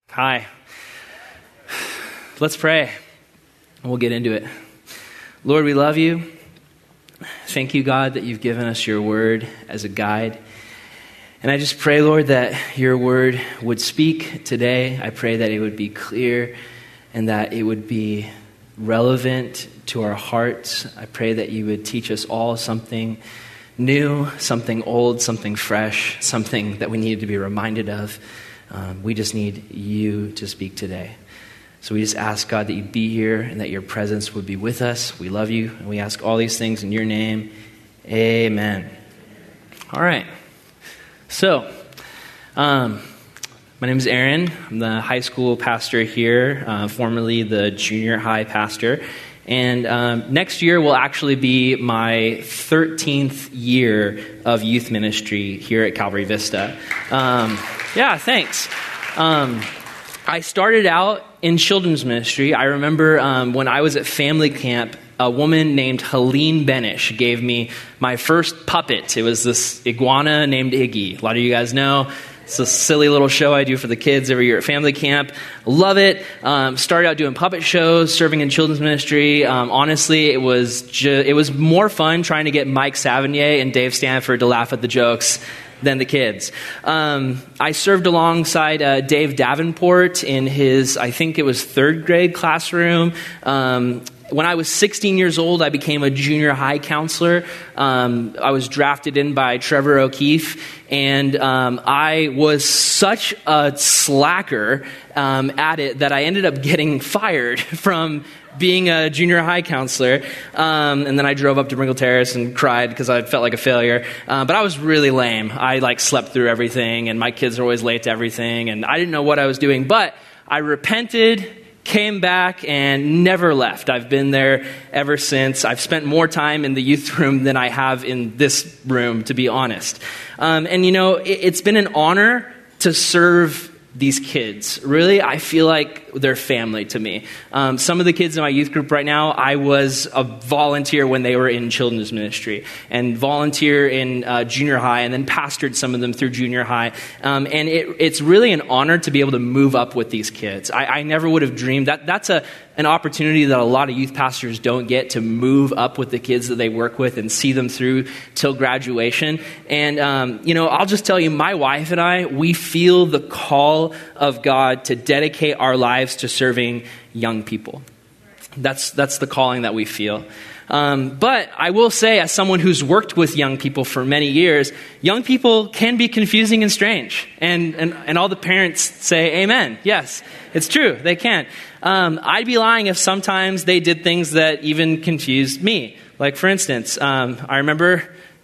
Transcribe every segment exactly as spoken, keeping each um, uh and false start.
Hi. Let's pray, and we'll get into it. Lord, we love you. Thank you, God, that you've given us your word as a guide. And I just pray, Lord, that your word would speak today. I pray that it would be clear and that it would be relevant to our hearts. I pray that you would teach us all something new, something old, something fresh, something that we need to be reminded of. Um, we just need you to speak today. So we just ask, God, that you be here and that your presence would be with us. We love you, and we ask all these things in your name. Amen. All right. So, um, my name is Aaron. I'm the high school pastor here, uh, formerly the junior high pastor. And um, next year will actually be my thirteenth year of youth ministry here at Calvary Vista. Um, yeah, thanks. Um, I started out in children's ministry. I remember um, when I was at family camp, a woman named Helene Benish gave me my first puppet. It was this iguana named Iggy. A lot of you guys know. It's a silly little show I do for the kids every year at family camp. Love it. Um, started out doing puppet shows, serving in children's ministry. Um, honestly, it was ju- it was more fun trying to get Mike Savigny and Dave Stanford to laugh at the jokes than the kids. Um, I served alongside uh, Dave Davenport in his, I think it was third grade classroom. Um, When I was sixteen years old, I became a junior high counselor. Um, I was drafted in by Trevor O'Keefe, and um, I was such a slacker um, at it that I ended up getting fired from being a junior high counselor. Um, and then I drove up to Bringle Terrace and cried because I felt like a failure. Uh, but I was really lame. I like slept through everything, and my kids are always late to everything, and I didn't know what I was doing. But I repented, came back, and never left. I've been there ever since. I've spent more time in the youth room than I have in this room, to be honest. Um, and, you know, it, it's been an honor to serve these kids. Really, I feel like they're family to me. Um, some of the kids in my youth group right now, I was a volunteer when they were in children's ministry, and volunteer in uh, junior high, and then pastored some of them through junior high. Um, and it, it's really an honor to be able to move up with these kids. I, I never would have dreamed that. That's a an opportunity that a lot of youth pastors don't get, to move up with the kids that they work with and see them through till graduation. And, um, you know, I'll just tell you, my wife and I, we feel the call of God to dedicate our lives to serving young people. That's that's the calling that we feel. Um, but I will say, as someone who's worked with young people for many years, young people can be confusing and strange. And and, and all the parents say, amen. Yes, it's true. They can. Um, I'd be lying if sometimes they did things that even confused me. Like, for instance, um, I remember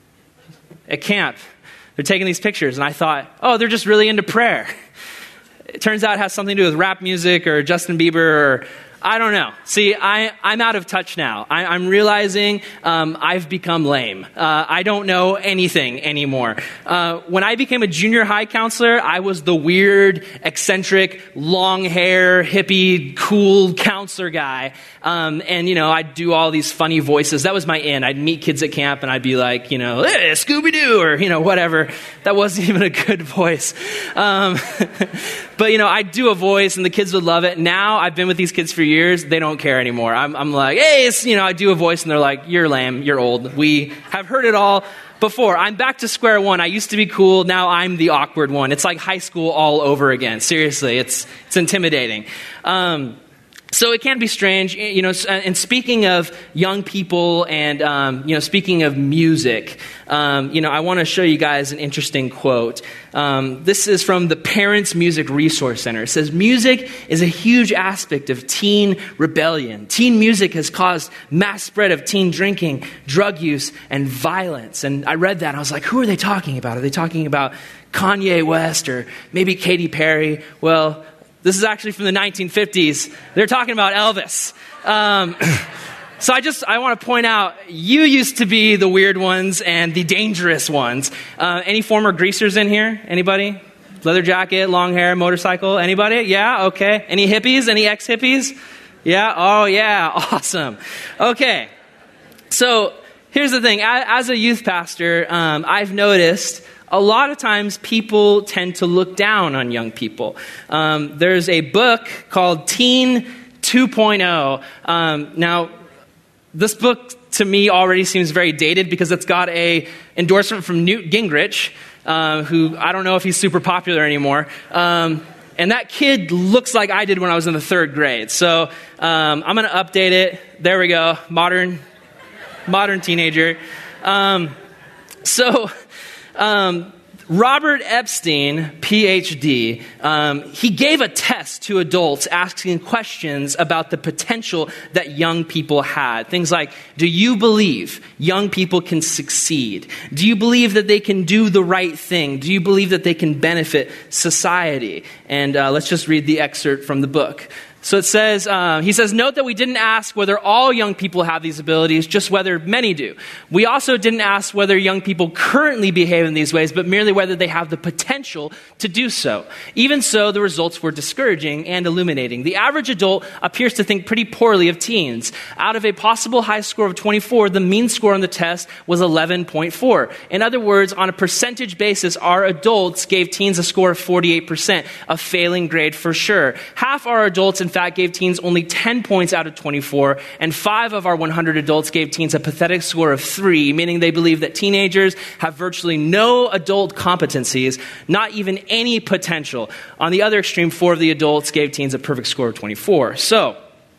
at camp, they're taking these pictures, and I thought, oh, they're just really into prayer. It turns out it has something to do with rap music or Justin Bieber, or I don't know. See, I, I'm out of touch now. I, I'm realizing um, I've become lame. Uh, I don't know anything anymore. Uh, when I became a junior high counselor, I was the weird, eccentric, long hair, hippie, cool counselor guy. Um, and, you know, I'd do all these funny voices. That was my in. I'd meet kids at camp, and I'd be like, you know, hey, Scooby-Doo, or, you know, whatever. That wasn't even a good voice. Um, but, you know, I'd do a voice, and the kids would love it. Now I've been with these kids for years. Years, they don't care anymore. I'm, I'm like, hey, it's, you know, I do a voice, and they're like, you're lame, you're old. We have heard it all before. I'm back to square one. I used to be cool. Now I'm the awkward one. It's like high school all over again. Seriously, it's it's intimidating. Um, So it can be strange, you know. And speaking of young people, and um, you know, speaking of music, um, you know, I want to show you guys an interesting quote. Um, this is from the Parents Music Resource Center. It says, "Music is a huge aspect of teen rebellion. Teen music has caused mass spread of teen drinking, drug use, and violence." And I read that, and I was like, "Who are they talking about? Are they talking about Kanye West or maybe Katy Perry?" Well, this is actually from the nineteen fifties. They're talking about Elvis. Um, so I just, I want to point out, you used to be the weird ones and the dangerous ones. Uh, any former greasers in here? Anybody? Leather jacket, long hair, motorcycle? Anybody? Yeah? Okay. Any hippies? Any ex-hippies? Yeah? Oh, yeah. Awesome. Okay. So here's the thing. As a youth pastor, um, I've noticed a lot of times people tend to look down on young people. Um, there's a book called Teen two point oh. Um, now, this book to me already seems very dated because it's got a endorsement from Newt Gingrich, uh, who I don't know if he's super popular anymore. Um, and that kid looks like I did when I was in the third grade. So um, I'm going to update it. There we go. Modern, modern teenager. Um, so um, Robert Epstein, P H D, um, he gave a test to adults asking questions about the potential that young people had. Things like, do you believe young people can succeed? Do you believe that they can do the right thing? Do you believe that they can benefit society? And uh, let's just read the excerpt from the book. So it says, uh, he says, note that we didn't ask whether all young people have these abilities, just whether many do. We also didn't ask whether young people currently behave in these ways, but merely whether they have the potential to do so. Even so, the results were discouraging and illuminating. The average adult appears to think pretty poorly of teens. Out of a possible high score of twenty-four, the mean score on the test was eleven point four. In other words, on a percentage basis, our adults gave teens a score of forty-eight percent, a failing grade for sure. Half our adults, in fact, gave teens only ten points out of twenty-four, and five of our one hundred adults gave teens a pathetic score of three, meaning they believe that teenagers have virtually no adult competencies, not even any potential. On the other extreme, four of the adults gave teens a perfect score of twenty-four. So,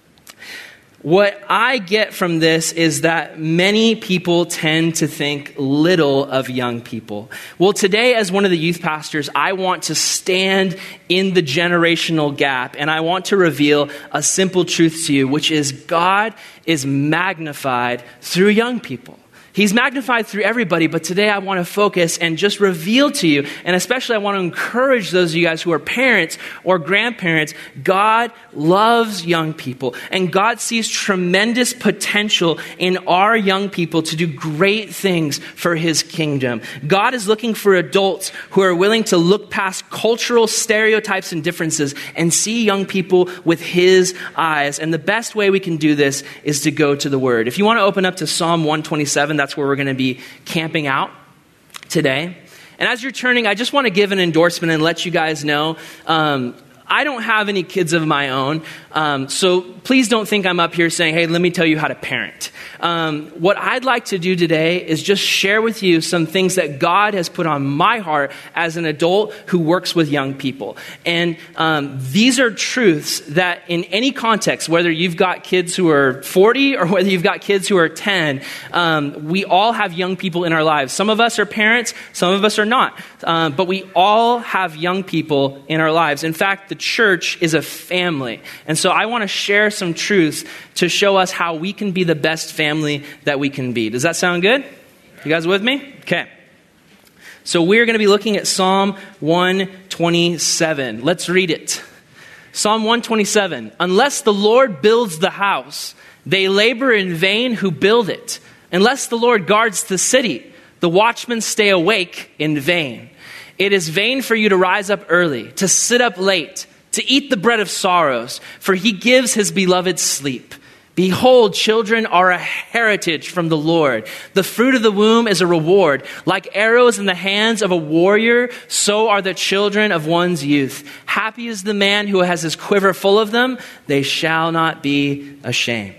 what I get from this is that many people tend to think little of young people. Well, today, as one of the youth pastors, I want to stand in the generational gap, and I want to reveal a simple truth to you, which is God is magnified through young people. He's magnified through everybody, but today I want to focus and just reveal to you, and especially I want to encourage those of you guys who are parents or grandparents, God loves young people, and God sees tremendous potential in our young people to do great things for His kingdom. God is looking for adults who are willing to look past cultural stereotypes and differences and see young people with His eyes, and the best way we can do this is to go to the Word. If you want to open up to Psalm one twenty-seven, that's where we're going to be camping out today. And as you're turning, I just want to give an endorsement and let you guys know, um, I don't have any kids of my own, um, so please don't think I'm up here saying, hey, let me tell you how to parent. Um, what I'd like to do today is just share with you some things that God has put on my heart as an adult who works with young people. And um, these are truths that in any context, whether you've got kids who are forty or whether you've got kids who are ten, um, we all have young people in our lives. Some of us are parents, some of us are not, uh, but we all have young people in our lives. In fact, the church is a family. And so I want to share some truths to show us how we can be the best family that we can be. Does that sound good? You guys with me? Okay. So we're going to be looking at Psalm one twenty-seven. Let's read it. Psalm one twenty-seven. Unless the Lord builds the house, they labor in vain who build it. Unless the Lord guards the city, the watchmen stay awake in vain. It is vain for you to rise up early, to sit up late, to eat the bread of sorrows, for He gives His beloved sleep. Behold, children are a heritage from the Lord. The fruit of the womb is a reward. Like arrows in the hands of a warrior, so are the children of one's youth. Happy is the man who has his quiver full of them. They shall not be ashamed.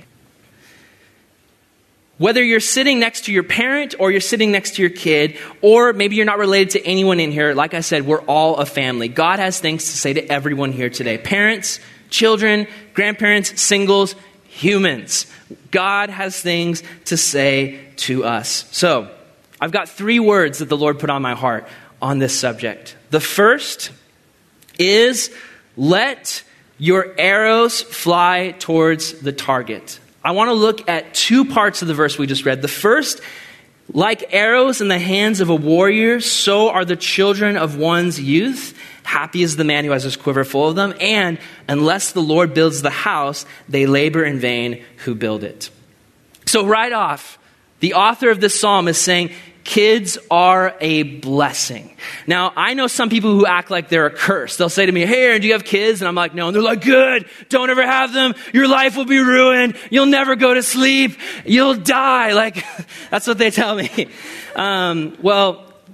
Whether you're sitting next to your parent or you're sitting next to your kid, or maybe you're not related to anyone in here, like I said, we're all a family. God has things to say to everyone here today. Parents, children, grandparents, singles, humans. God has things to say to us. So, I've got three words that the Lord put on my heart on this subject. The first is, let your arrows fly towards the target. I want to look at two parts of the verse we just read. The first, like arrows in the hands of a warrior, so are the children of one's youth. Happy is the man who has his quiver full of them. And unless the Lord builds the house, they labor in vain who build it. So right off, the author of this psalm is saying, kids are a blessing. Now, I know some people who act like they're a curse. They'll say to me, hey, Aaron, do you have kids? And I'm like, no. And they're like, good. Don't ever have them. Your life will be ruined. You'll never go to sleep. You'll die. Like, that's what they tell me. Um, well,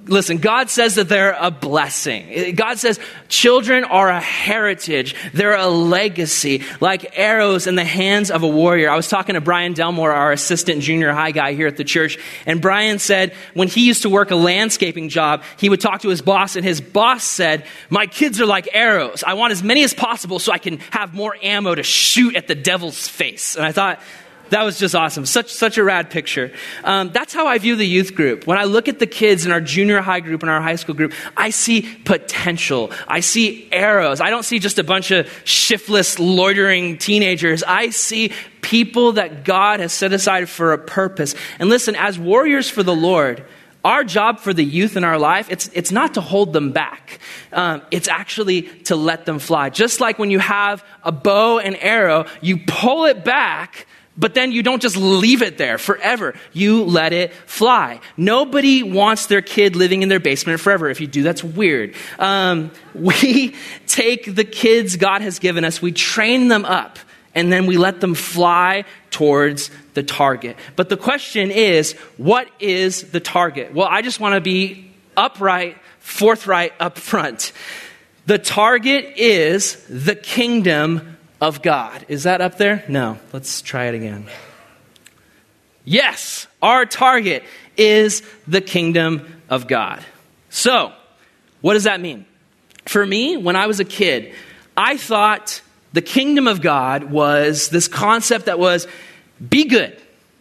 Listen, God says that they're a blessing. God says children are a heritage. They're a legacy, like arrows in the hands of a warrior. I was talking to Brian Delmore, our assistant junior high guy here at the church, and Brian said when he used to work a landscaping job, he would talk to his boss, and his boss said, my kids are like arrows. I want as many as possible so I can have more ammo to shoot at the devil's face. And I thought, that was just awesome. Such such a rad picture. Um, that's how I view the youth group. When I look at the kids in our junior high group and our high school group, I see potential. I see arrows. I don't see just a bunch of shiftless, loitering teenagers. I see people that God has set aside for a purpose. And listen, as warriors for the Lord, our job for the youth in our life, it's it's not to hold them back. Um, it's actually to let them fly. Just like when you have a bow and arrow, you pull it back, but then you don't just leave it there forever. You let it fly. Nobody wants their kid living in their basement forever. If you do, that's weird. Um, we take the kids God has given us, we train them up, and then we let them fly towards the target. But the question is, what is the target? Well, I just want to be upright, forthright, up front. The target is the kingdom of God. Is that up there? No. Let's try it again. Yes, our target is the kingdom of God. So, what does that mean? For me, when I was a kid, I thought the kingdom of God was this concept that was, be good,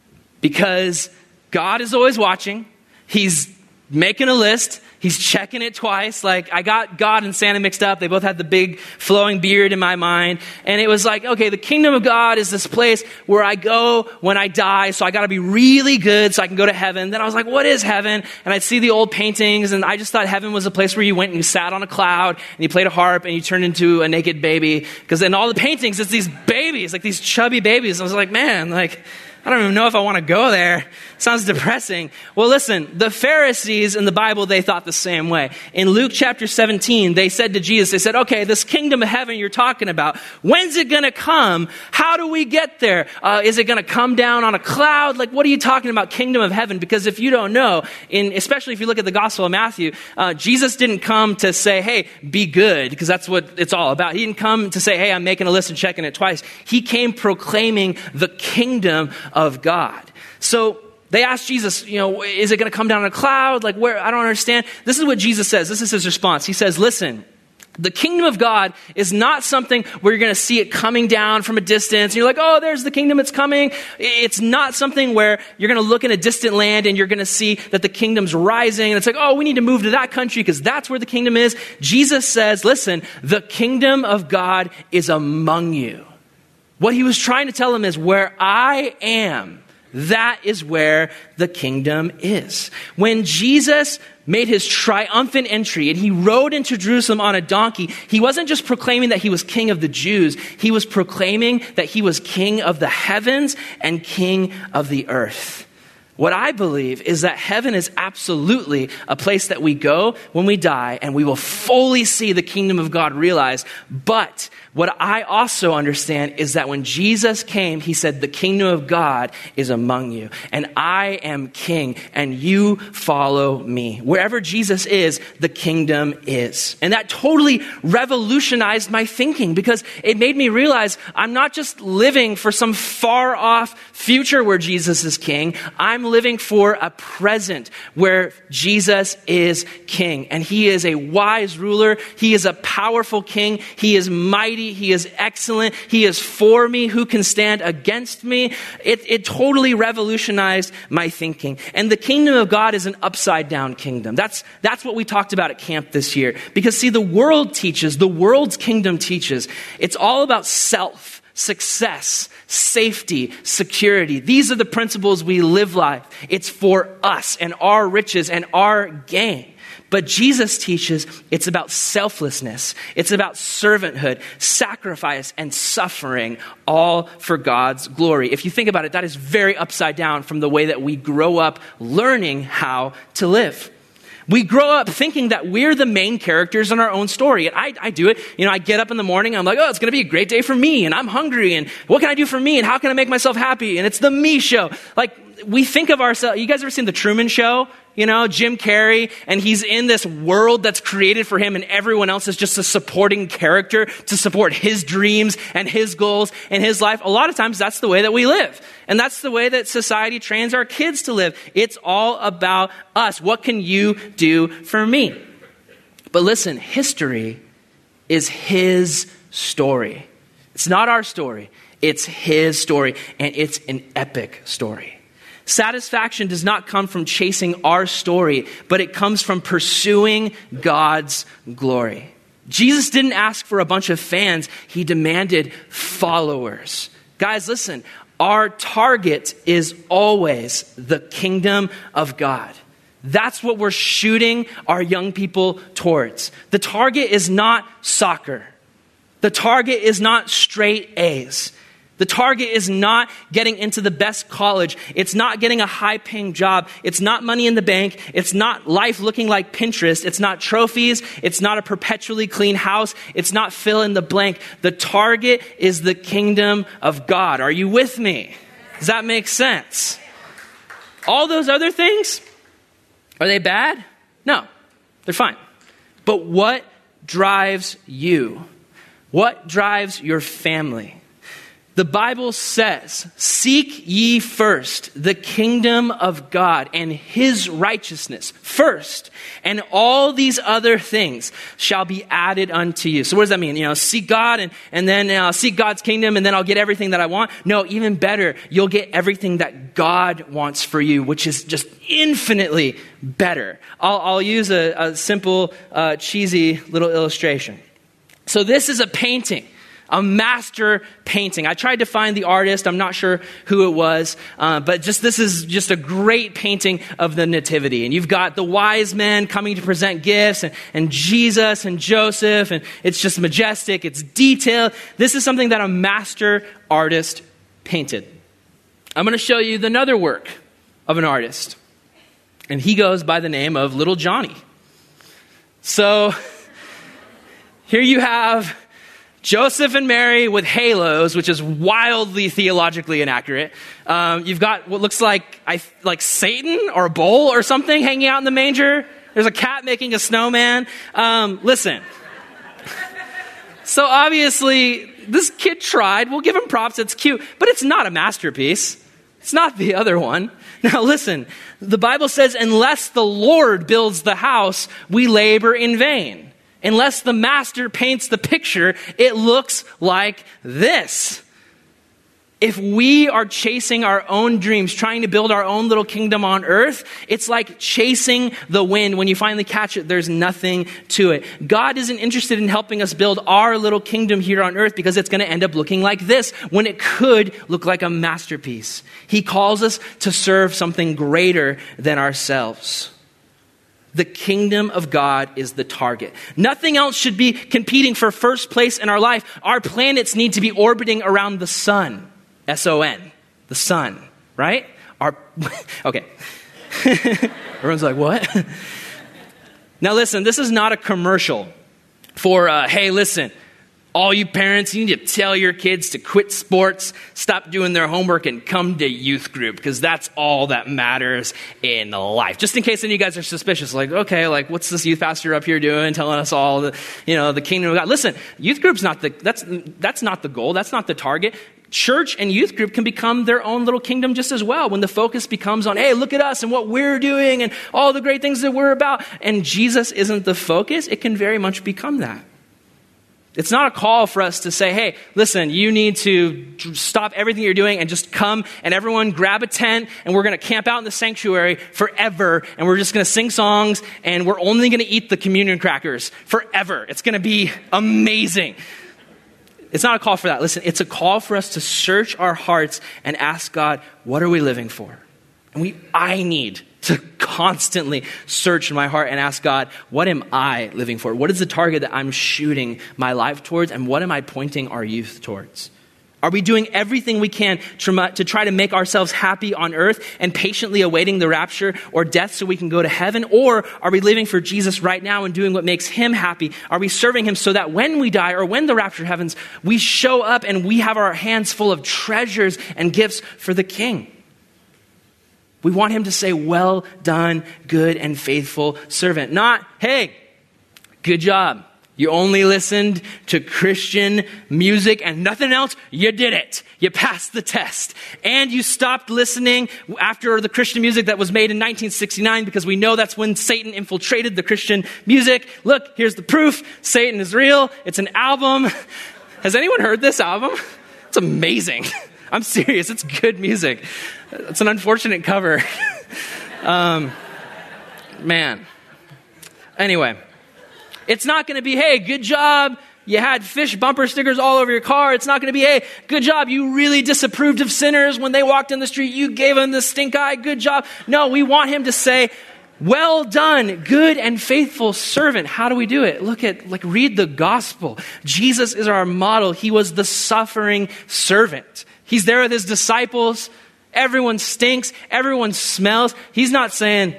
because God is always watching. He's making a list. He's checking it twice. Like, I got God and Santa mixed up. They both had the big flowing beard in my mind. And it was like, okay, the kingdom of God is this place where I go when I die. So I got to be really good so I can go to heaven. Then I was like, what is heaven? And I'd see the old paintings. And I just thought heaven was a place where you went and you sat on a cloud and you played a harp and you turned into a naked baby. Because in all the paintings, it's these babies, like these chubby babies. I was like, man, like, I don't even know if I want to go there. Sounds depressing. Well, listen, the Pharisees in the Bible, they thought the same way. In Luke chapter seventeen, they said to Jesus, they said, okay, this kingdom of heaven you're talking about, when's it going to come? How do we get there? Uh, is it going to come down on a cloud? Like, what are you talking about, kingdom of heaven? Because if you don't know, in, especially if you look at the Gospel of Matthew, uh, Jesus didn't come to say, hey, be good, because that's what it's all about. He didn't come to say, hey, I'm making a list and checking it twice. He came proclaiming the kingdom of God. So they asked Jesus, you know, is it going to come down on a cloud? Like, where? I don't understand. This is what Jesus says. This is his response. He says, listen, the kingdom of God is not something where you're going to see it coming down from a distance. And you're like, oh, there's the kingdom, it's coming. It's not something where you're going to look in a distant land and you're going to see that the kingdom's rising. And it's like, oh, we need to move to that country because that's where the kingdom is. Jesus says, listen, the kingdom of God is among you. What he was trying to tell them is, where I am, that is where the kingdom is. When Jesus made his triumphant entry and he rode into Jerusalem on a donkey, he wasn't just proclaiming that he was king of the Jews. He was proclaiming that he was king of the heavens and king of the earth. What I believe is that heaven is absolutely a place that we go when we die, and we will fully see the kingdom of God realized. But what I also understand is that when Jesus came, he said, the kingdom of God is among you, and I am king, and you follow me. Wherever Jesus is, the kingdom is. And that totally revolutionized my thinking, because it made me realize I'm not just living for some far off future where Jesus is king. I'm living for a present where Jesus is king, and he is a wise ruler. He is a powerful king. He is mighty. He is excellent. He is for me. Who can stand against me? It, it totally revolutionized my thinking. And the kingdom of God is an upside down kingdom. That's, that's what we talked about at camp this year. Because see, the world teaches, the world's kingdom teaches, it's all about self, success, safety, security. These are the principles we live life. It's for us and our riches and our gain. But Jesus teaches it's about selflessness. It's about servanthood, sacrifice, and suffering, all for God's glory. If you think about it, that is very upside down from the way that we grow up learning how to live. We grow up thinking that we're the main characters in our own story. And I, I do it. You know, I get up in the morning. I'm like, oh, it's going to be a great day for me. And I'm hungry. And what can I do for me? And how can I make myself happy? And it's the me show. Like, we think of ourselves, you guys ever seen The Truman Show? You know, Jim Carrey, and he's in this world that's created for him, and everyone else is just a supporting character to support his dreams and his goals and his life. A lot of times that's the way that we live. And that's the way that society trains our kids to live. It's all about us. What can you do for me? But listen, history is his story. It's not our story. It's his story, and it's an epic story. Satisfaction does not come from chasing our story, but it comes from pursuing God's glory. Jesus didn't ask for a bunch of fans. He demanded followers. Guys, listen, our target is always the kingdom of God. That's what we're shooting our young people towards. The target is not soccer. The target is not straight A's. The target is not getting into the best college. It's not getting a high-paying job. It's not money in the bank. It's not life looking like Pinterest. It's not trophies. It's not a perpetually clean house. It's not fill in the blank. The target is the kingdom of God. Are you with me? Does that make sense? All those other things, are they bad? No, they're fine. But what drives you? What drives your family? The Bible says, seek ye first the kingdom of God and his righteousness first, and all these other things shall be added unto you. So what does that mean? You know, seek God and, and then uh, seek God's kingdom and then I'll get everything that I want. No, even better, you'll get everything that God wants for you, which is just infinitely better. I'll, I'll use a, a simple, uh, cheesy little illustration. So this is a painting. A master painting. I tried to find the artist. I'm not sure who it was. Uh, but just this is just a great painting of the nativity. And you've got the wise men coming to present gifts and, and Jesus and Joseph. And it's just majestic. It's detailed. This is something that a master artist painted. I'm going to show you another work of an artist. And he goes by the name of Little Johnny. So here you have Joseph and Mary with halos, which is wildly theologically inaccurate. Um, you've got what looks like I, like Satan or a bull or something hanging out in the manger. There's a cat making a snowman. Um, listen. So obviously, this kid tried. We'll give him props. It's cute. But it's not a masterpiece. It's not the other one. Now listen, the Bible says, unless the Lord builds the house, we labor in vain. Unless the master paints the picture, it looks like this. If we are chasing our own dreams, trying to build our own little kingdom on earth, it's like chasing the wind. When you finally catch it, there's nothing to it. God isn't interested in helping us build our little kingdom here on earth because it's going to end up looking like this when it could look like a masterpiece. He calls us to serve something greater than ourselves. The kingdom of God is the target. Nothing else should be competing for first place in our life. Our planets need to be orbiting around the sun. S O N. The sun. Right? Our okay. Everyone's like, what? Now listen, this is not a commercial for, uh, hey, listen, all you parents, you need to tell your kids to quit sports, stop doing their homework, and come to youth group, because that's all that matters in life. Just in case any of you guys are suspicious, like, okay, like, what's this youth pastor up here doing, telling us all the, you know, the kingdom of God? Listen, youth group's not the, that's, that's not the goal. That's not the target. Church and youth group can become their own little kingdom just as well when the focus becomes on, hey, look at us and what we're doing and all the great things that we're about. And Jesus isn't the focus. It can very much become that. It's not a call for us to say, hey, listen, you need to stop everything you're doing and just come and everyone grab a tent and we're going to camp out in the sanctuary forever and we're just going to sing songs and we're only going to eat the communion crackers forever. It's going to be amazing. It's not a call for that. Listen, it's a call for us to search our hearts and ask God, what are we living for? And we, I need to constantly search my heart and ask God, what am I living for? What is the target that I'm shooting my life towards? And what am I pointing our youth towards? Are we doing everything we can to try to make ourselves happy on earth and patiently awaiting the rapture or death so we can go to heaven? Or are we living for Jesus right now and doing what makes him happy? Are we serving him so that when we die or when the rapture happens, we show up and we have our hands full of treasures and gifts for the King? We want him to say, well done, good and faithful servant. Not, hey, good job. You only listened to Christian music and nothing else. You did it. You passed the test. And you stopped listening after the Christian music that was made in nineteen sixty-nine because we know that's when Satan infiltrated the Christian music. Look, here's the proof. Satan is real. It's an album. Has anyone heard this album? It's amazing. I'm serious. It's good music. It's an unfortunate cover. um, man. Anyway. It's not going to be, hey, good job. You had fish bumper stickers all over your car. It's not going to be, hey, good job. You really disapproved of sinners when they walked in the street. You gave them the stink eye. Good job. No, we want him to say, well done, good and faithful servant. How do we do it? Look at, like, read the gospel. Jesus is our model. He was the suffering servant. He's there with his disciples. Everyone stinks. Everyone smells. He's not saying,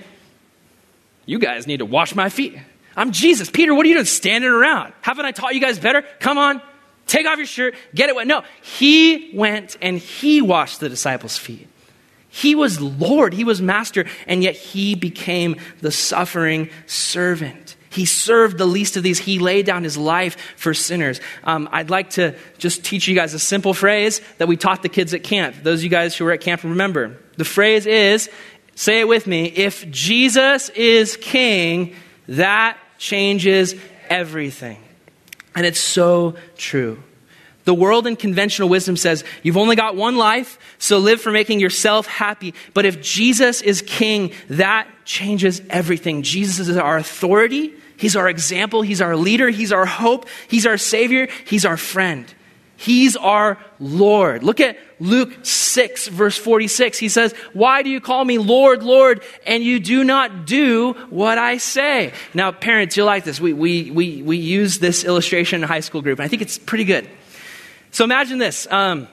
you guys need to wash my feet. I'm Jesus. Peter, what are you doing standing around? Haven't I taught you guys better? Come on, take off your shirt, get it wet. No, he went and he washed the disciples' feet. He was Lord, he was master, and yet he became the suffering servant. He served the least of these. He laid down his life for sinners. Um, I'd like to just teach you guys a simple phrase that we taught the kids at camp. Those of you guys who were at camp remember. The phrase is, say it with me, if Jesus is king, that changes everything. And it's so true. The world in conventional wisdom says, you've only got one life, so live for making yourself happy. But if Jesus is king, that changes everything. Jesus is our authority. He's our example. He's our leader. He's our hope. He's our savior. He's our friend. He's our Lord. Look at Luke six, verse forty-six. He says, why do you call me Lord, Lord, and you do not do what I say? Now, parents, you'll like this. We, we, we, we use this illustration in a high school group, and I think it's pretty good. So imagine this. Um,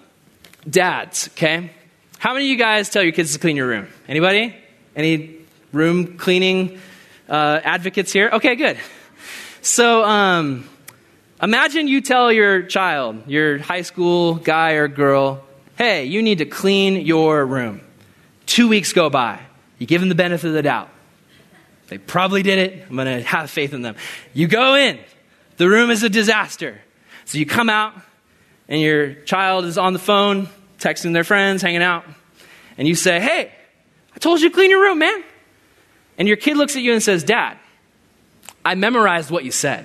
dads, okay? How many of you guys tell your kids to clean your room? Anybody? Any room cleaning uh, advocates here? Okay, good. So, um... imagine you tell your child, your high school guy or girl, hey, you need to clean your room. Two weeks go by. You give them the benefit of the doubt. They probably did it. I'm going to have faith in them. You go in. The room is a disaster. So you come out, and your child is on the phone, texting their friends, hanging out. And you say, hey, I told you to clean your room, man. And your kid looks at you and says, Dad, I memorized what you said.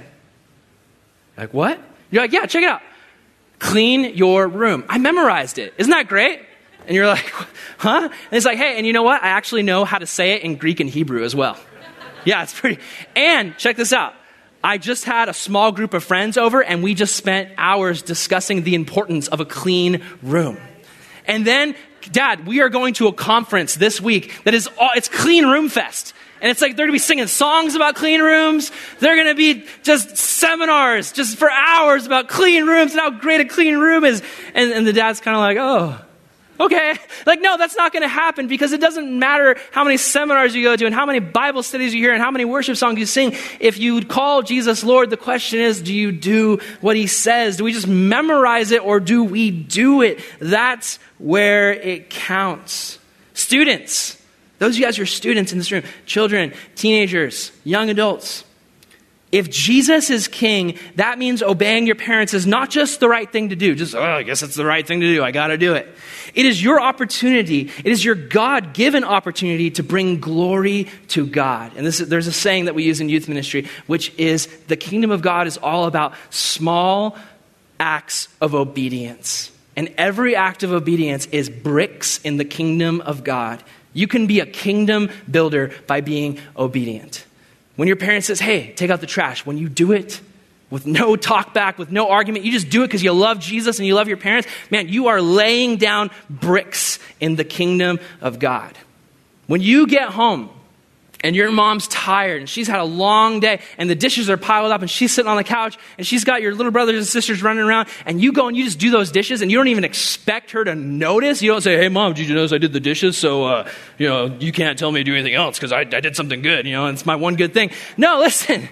Like, what? You're like, yeah, check it out. Clean your room. I memorized it. Isn't that great? And you're like, huh? And it's like, hey, and you know what? I actually know how to say it in Greek and Hebrew as well. Yeah, it's pretty. And check this out. I just had a small group of friends over, and we just spent hours discussing the importance of a clean room. And then, Dad, we are going to a conference this week that is, all, it's Clean Room Fest. And it's like they're going to be singing songs about clean rooms. They're going to be just seminars just for hours about clean rooms and how great a clean room is. And, and the dad's kind of like, oh, okay. Like, no, that's not going to happen because it doesn't matter how many seminars you go to and how many Bible studies you hear and how many worship songs you sing. If you call Jesus Lord, the question is, do you do what he says? Do we just memorize it or do we do it? That's where it counts. Students. Those of you guys who are students in this room, children, teenagers, young adults. If Jesus is king, that means obeying your parents is not just the right thing to do. Just, oh, I guess it's the right thing to do. I got to do it. It is your opportunity. It is your God-given opportunity to bring glory to God. And this is, there's a saying that we use in youth ministry, which is the kingdom of God is all about small acts of obedience. And every act of obedience is bricks in the kingdom of God. You can be a kingdom builder by being obedient. When your parent says, hey, take out the trash, when you do it with no talk back, with no argument, you just do it because you love Jesus and you love your parents, man, you are laying down bricks in the kingdom of God. When you get home and your mom's tired and she's had a long day and the dishes are piled up and she's sitting on the couch and she's got your little brothers and sisters running around and you go and you just do those dishes and you don't even expect her to notice. You don't say, hey, Mom, did you notice I did the dishes? So, uh, you know, you can't tell me to do anything else because I, I did something good, you know, and it's my one good thing. No, listen,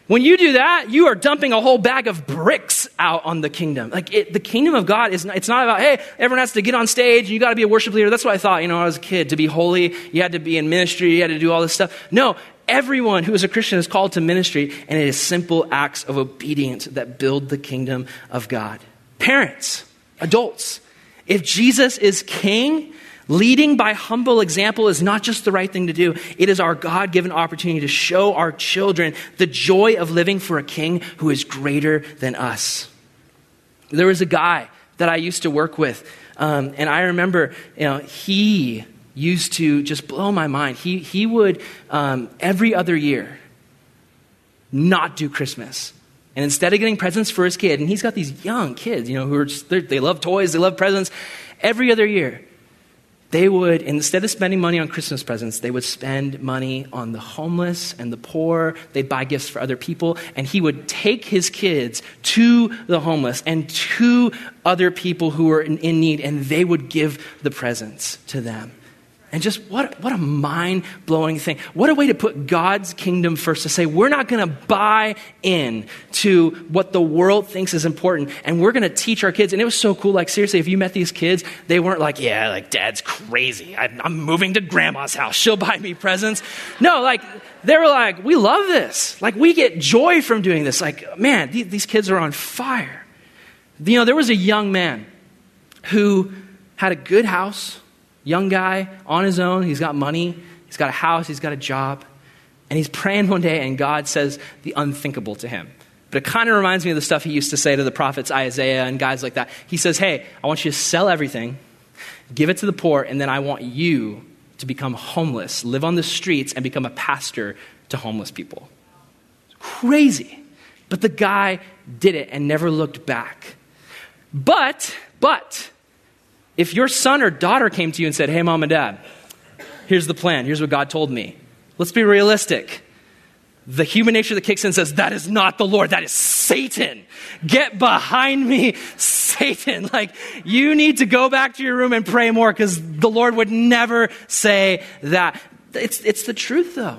When you do that, you are dumping a whole bag of bricks out on the kingdom. Like it, the kingdom of God is not, it's not about, hey, everyone has to get on stage and you got to be a worship leader. That's what I thought, you know, when I was a kid. To be holy, you had to be in ministry, you had to do all this stuff. No, everyone who is a Christian is called to ministry, and it is simple acts of obedience that build the kingdom of God. Parents, adults, if Jesus is king, leading by humble example is not just the right thing to do. It is our God-given opportunity to show our children the joy of living for a king who is greater than us. There was a guy that I used to work with, um, and I remember, you know, he used to just blow my mind. He he would um, every other year not do Christmas. And instead of getting presents for his kid, and he's got these young kids, you know, who are just, they love toys, they love presents. Every other year, they would, instead of spending money on Christmas presents, they would spend money on the homeless and the poor. They'd buy gifts for other people. And he would take his kids to the homeless and to other people who were in, in need, and they would give the presents to them. And just what, what a mind-blowing thing. What a way to put God's kingdom first, to say we're not going to buy in to what the world thinks is important, and we're going to teach our kids. And it was so cool. Like, seriously, if you met these kids, they weren't like, yeah, like dad's crazy. I, I'm moving to grandma's house. She'll buy me presents. No, like they were like, we love this. Like we get joy from doing this. Like, man, th- these kids are on fire. You know, there was a young man who had a good house. Young guy on his own. He's got money. He's got a house. He's got a job. And he's praying one day, and God says the unthinkable to him. But it kind of reminds me of the stuff he used to say to the prophets Isaiah and guys like that. He says, hey, I want you to sell everything, give it to the poor, and then I want you to become homeless, live on the streets, and become a pastor to homeless people. Crazy. But the guy did it and never looked back. But, but... if your son or daughter came to you and said, hey, mom and dad, here's the plan. Here's what God told me. Let's be realistic. The human nature that kicks in says, that is not the Lord. That is Satan. Get behind me, Satan. Like, you need to go back to your room and pray more, because the Lord would never say that. It's, it's the truth, though.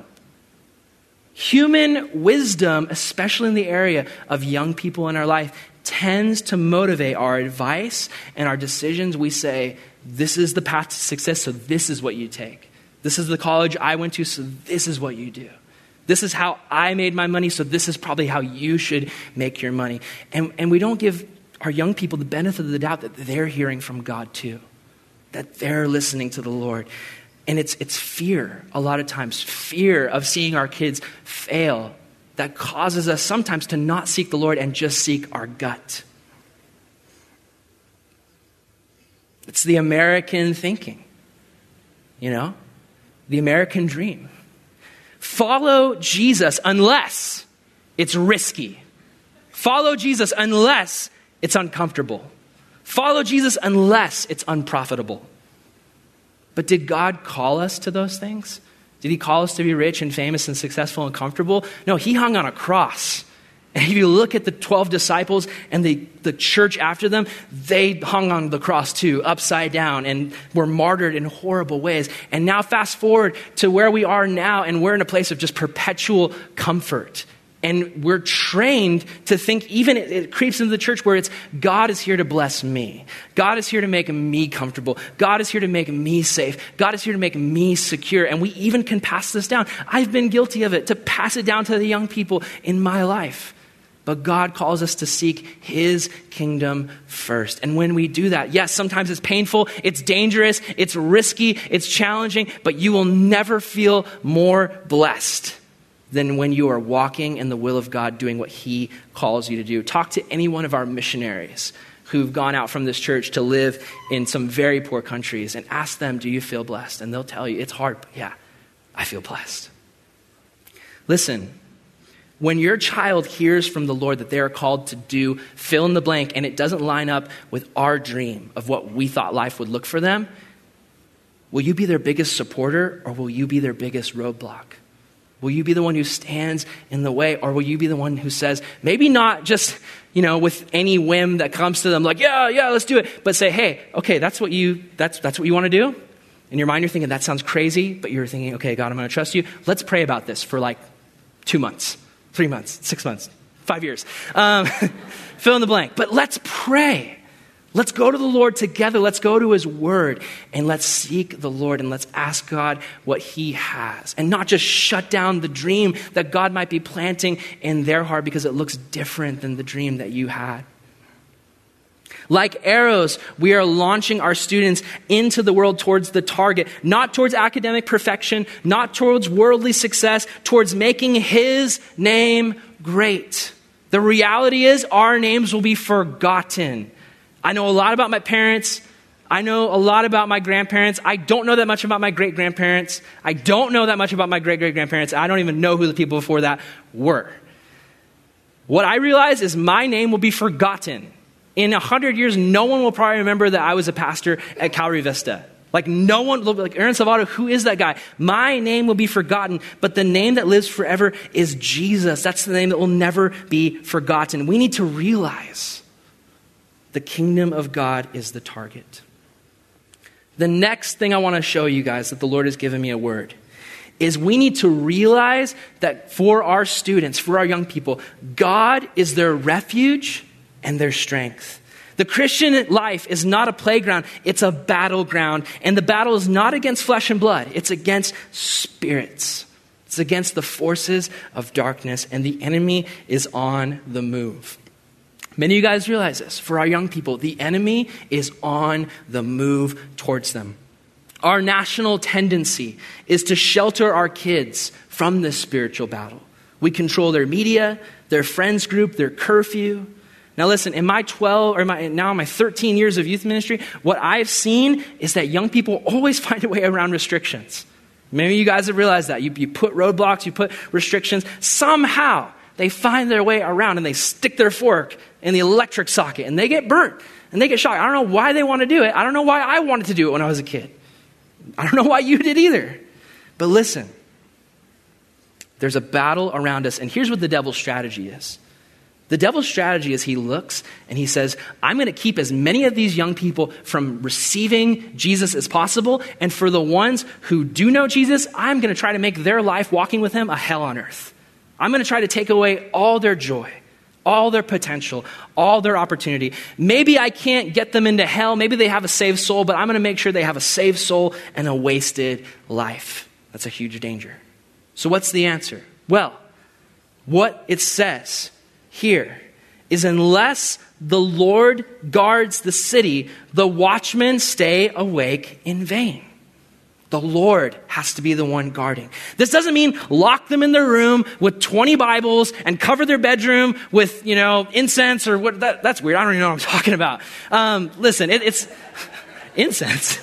Human wisdom, especially in the area of young people in our life, tends to motivate our advice and our decisions. We say, this is the path to success, so this is what you take. This is the college I went to, so this is what you do. This is how I made my money, so this is probably how you should make your money. And, and we don't give our young people the benefit of the doubt that they're hearing from God too, that they're listening to the Lord. And it's it's fear, a lot of times, fear of seeing our kids fail, that causes us sometimes to not seek the Lord and just seek our gut. It's the American thinking, you know, the American dream. Follow Jesus unless it's risky. Follow Jesus unless it's uncomfortable. Follow Jesus unless it's unprofitable. But did God call us to those things? Did he call us to be rich and famous and successful and comfortable? No, he hung on a cross. And if you look at the twelve disciples and the, the church after them, they hung on the cross too, upside down, and were martyred in horrible ways. And now fast forward to where we are now, and we're in a place of just perpetual comfort. And we're trained to think, even it, it creeps into the church where it's, God is here to bless me. God is here to make me comfortable. God is here to make me safe. God is here to make me secure. And we even can pass this down. I've been guilty of it, to pass it down to the young people in my life. But God calls us to seek his kingdom first. And when we do that, yes, sometimes it's painful, it's dangerous, it's risky, it's challenging, but you will never feel more blessed than when you are walking in the will of God, doing what he calls you to do. Talk to any one of our missionaries who've gone out from this church to live in some very poor countries and ask them, do you feel blessed? And they'll tell you, it's hard, but yeah, I feel blessed. Listen, when your child hears from the Lord that they are called to do fill in the blank, and it doesn't line up with our dream of what we thought life would look for them, will you be their biggest supporter, or will you be their biggest roadblock? Will you be the one who stands in the way, or will you be the one who says, maybe not just, you know, with any whim that comes to them, like, yeah, yeah, let's do it, but say, hey, okay, that's what you, that's, that's what you want to do? In your mind, you're thinking, that sounds crazy, but you're thinking, okay, God, I'm going to trust you. Let's pray about this for like two months. three months, six months, five years. Um, fill in the blank. But let's pray. Let's go to the Lord together. Let's go to his word and let's seek the Lord and let's ask God what he has and not just shut down the dream that God might be planting in their heart because it looks different than the dream that you had. Like arrows, we are launching our students into the world towards the target, not towards academic perfection, not towards worldly success, towards making his name great. The reality is our names will be forgotten. I know a lot about my parents. I know a lot about my grandparents. I don't know that much about my great-grandparents. I don't know that much about my great-great-grandparents. I don't even know who the people before that were. What I realize is my name will be forgotten. In a hundred years, no one will probably remember that I was a pastor at Calvary Vista. Like no one, like Aaron Salvato, who is that guy? My name will be forgotten, but the name that lives forever is Jesus. That's the name that will never be forgotten. We need to realize the kingdom of God is the target. The next thing I want to show you guys that the Lord has given me a word is we need to realize that for our students, for our young people, God is their refuge and their strength. The Christian life is not a playground, it's a battleground. And the battle is not against flesh and blood, it's against spirits. It's against the forces of darkness, and the enemy is on the move. Many of you guys realize this. For our young people, the enemy is on the move towards them. Our national tendency is to shelter our kids from this spiritual battle. We control their media, their friends group, their curfew. Now listen, in my twelve, or my, now in my thirteen years of youth ministry, what I've seen is that young people always find a way around restrictions. Maybe you guys have realized that. You, you put roadblocks, you put restrictions. Somehow they find their way around and they stick their fork in the electric socket and they get burnt and they get shocked. I don't know why they want to do it. I don't know why I wanted to do it when I was a kid. I don't know why you did either. But listen, there's a battle around us, and here's what the devil's strategy is. The devil's strategy is he looks and he says, I'm going to keep as many of these young people from receiving Jesus as possible. And for the ones who do know Jesus, I'm going to try to make their life walking with him a hell on earth. I'm going to try to take away all their joy, all their potential, all their opportunity. Maybe I can't get them into hell. Maybe they have a saved soul, but I'm going to make sure they have a saved soul and a wasted life. That's a huge danger. So what's the answer? Well, what it says here is unless the Lord guards the city, the watchmen stay awake in vain. The Lord has to be the one guarding. This doesn't mean lock them in their room with twenty Bibles and cover their bedroom with, you know, incense or what. That, that's weird. I don't even know what I'm talking about. Um, listen, it, it's incense.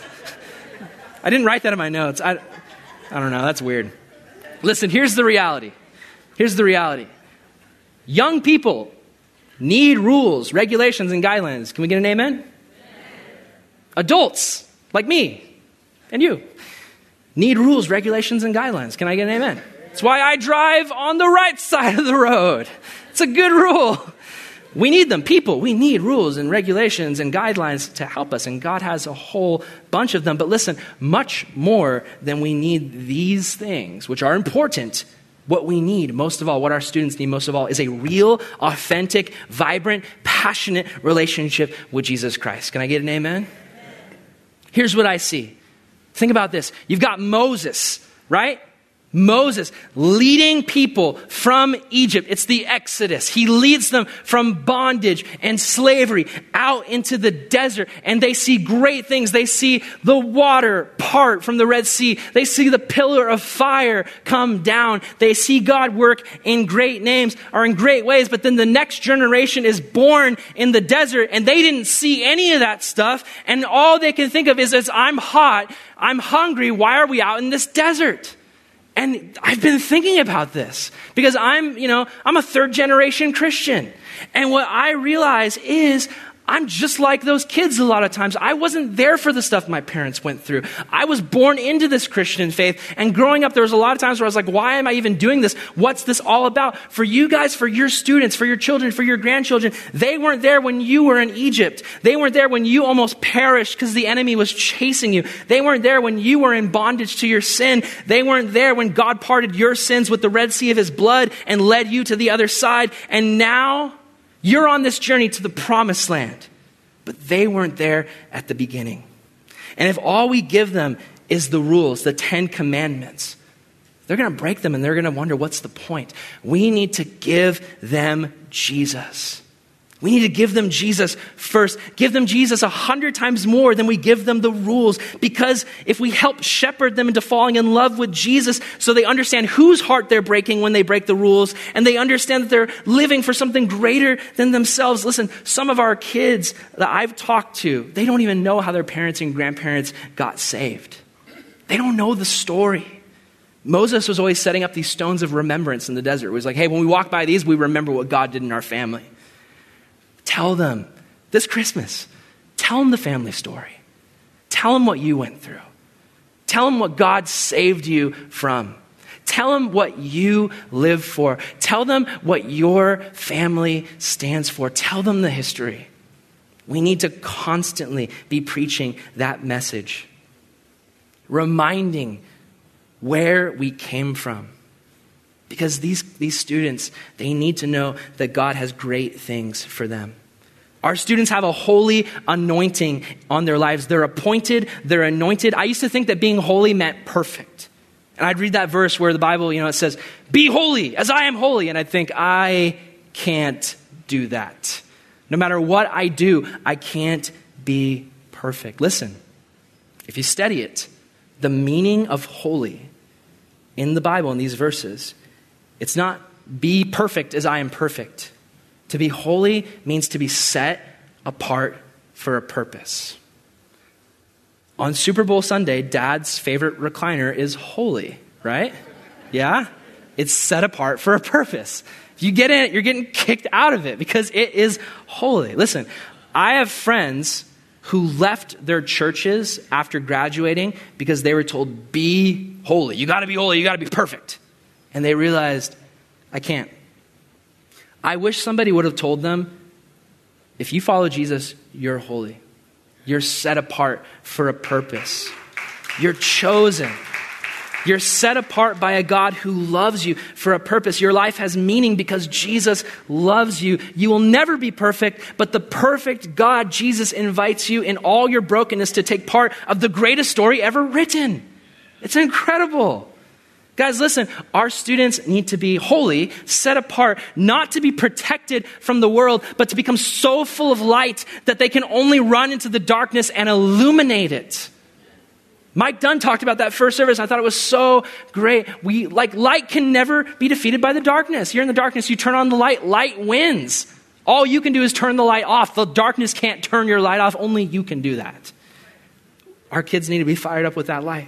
I didn't write that in my notes. I, I don't know. That's weird. Listen, here's the reality. Here's the reality. Young people need rules, regulations, and guidelines. Can we get an amen? Amen. Adults, like me and you, need rules, regulations, and guidelines. Can I get an amen? That's why I drive on the right side of the road. It's a good rule. We need them. People, we need rules and regulations and guidelines to help us. And God has a whole bunch of them. But listen, much more than we need these things, which are important. What we need most of all, what our students need most of all, is a real, authentic, vibrant, passionate relationship with Jesus Christ. Can I get an amen? Here's what I see. Think about this. You've got Moses, right? Moses leading people from Egypt. It's the Exodus. He leads them from bondage and slavery out into the desert. And they see great things. They see the water part from the Red Sea. They see the pillar of fire come down. They see God work in great names or in great ways. But then the next generation is born in the desert and they didn't see any of that stuff. And all they can think of is, is I'm hot, I'm hungry. Why are we out in this desert? And I've been thinking about this because I'm, you know, I'm a third generation Christian. And what I realize is I'm just like those kids a lot of times. I wasn't there for the stuff my parents went through. I was born into this Christian faith, and growing up, there was a lot of times where I was like, why am I even doing this? What's this all about? For you guys, for your students, for your children, for your grandchildren, they weren't there when you were in Egypt. They weren't there when you almost perished because the enemy was chasing you. They weren't there when you were in bondage to your sin. They weren't there when God parted your sins with the Red Sea of his blood and led you to the other side. And now you're on this journey to the promised land, but they weren't there at the beginning. And if all we give them is the rules, the Ten Commandments, they're going to break them and they're going to wonder, what's the point? We need to give them Jesus. We need to give them Jesus first. Give them Jesus a hundred times more than we give them the rules. Because if we help shepherd them into falling in love with Jesus so they understand whose heart they're breaking when they break the rules, and they understand that they're living for something greater than themselves. Listen, some of our kids that I've talked to, they don't even know how their parents and grandparents got saved. They don't know the story. Moses was always setting up these stones of remembrance in the desert. It was like, hey, when we walk by these, we remember what God did in our family. Tell them this Christmas, tell them the family story. Tell them what you went through. Tell them what God saved you from. Tell them what you live for. Tell them what your family stands for. Tell them the history. We need to constantly be preaching that message, reminding where we came from. Because these, these students, they need to know that God has great things for them. Our students have a holy anointing on their lives. They're appointed, they're anointed. I used to think that being holy meant perfect. And I'd read that verse where the Bible, you know, it says, be holy as I am holy. And I'd think, I can't do that. No matter what I do, I can't be perfect. Listen, if you study it, the meaning of holy in the Bible, in these verses, it's not be perfect as I am perfect. To be holy means to be set apart for a purpose. On Super Bowl Sunday, Dad's favorite recliner is holy, right? Yeah? It's set apart for a purpose. If you get in it, you're getting kicked out of it because it is holy. Listen, I have friends who left their churches after graduating because they were told, be holy. You got to be holy. You got to be perfect. And they realized, I can't. I wish somebody would have told them, if you follow Jesus, you're holy. You're set apart for a purpose. You're chosen. You're set apart by a God who loves you for a purpose. Your life has meaning because Jesus loves you. You will never be perfect, but the perfect God, Jesus, invites you in all your brokenness to take part of the greatest story ever written. It's incredible. Guys, listen, our students need to be holy, set apart, not to be protected from the world, but to become so full of light that they can only run into the darkness and illuminate it. Mike Dunn talked about that first service. I thought it was so great. We like light can never be defeated by the darkness. You're in the darkness, you turn on the light, light wins. All you can do is turn the light off. The darkness can't turn your light off. Only you can do that. Our kids need to be fired up with that light.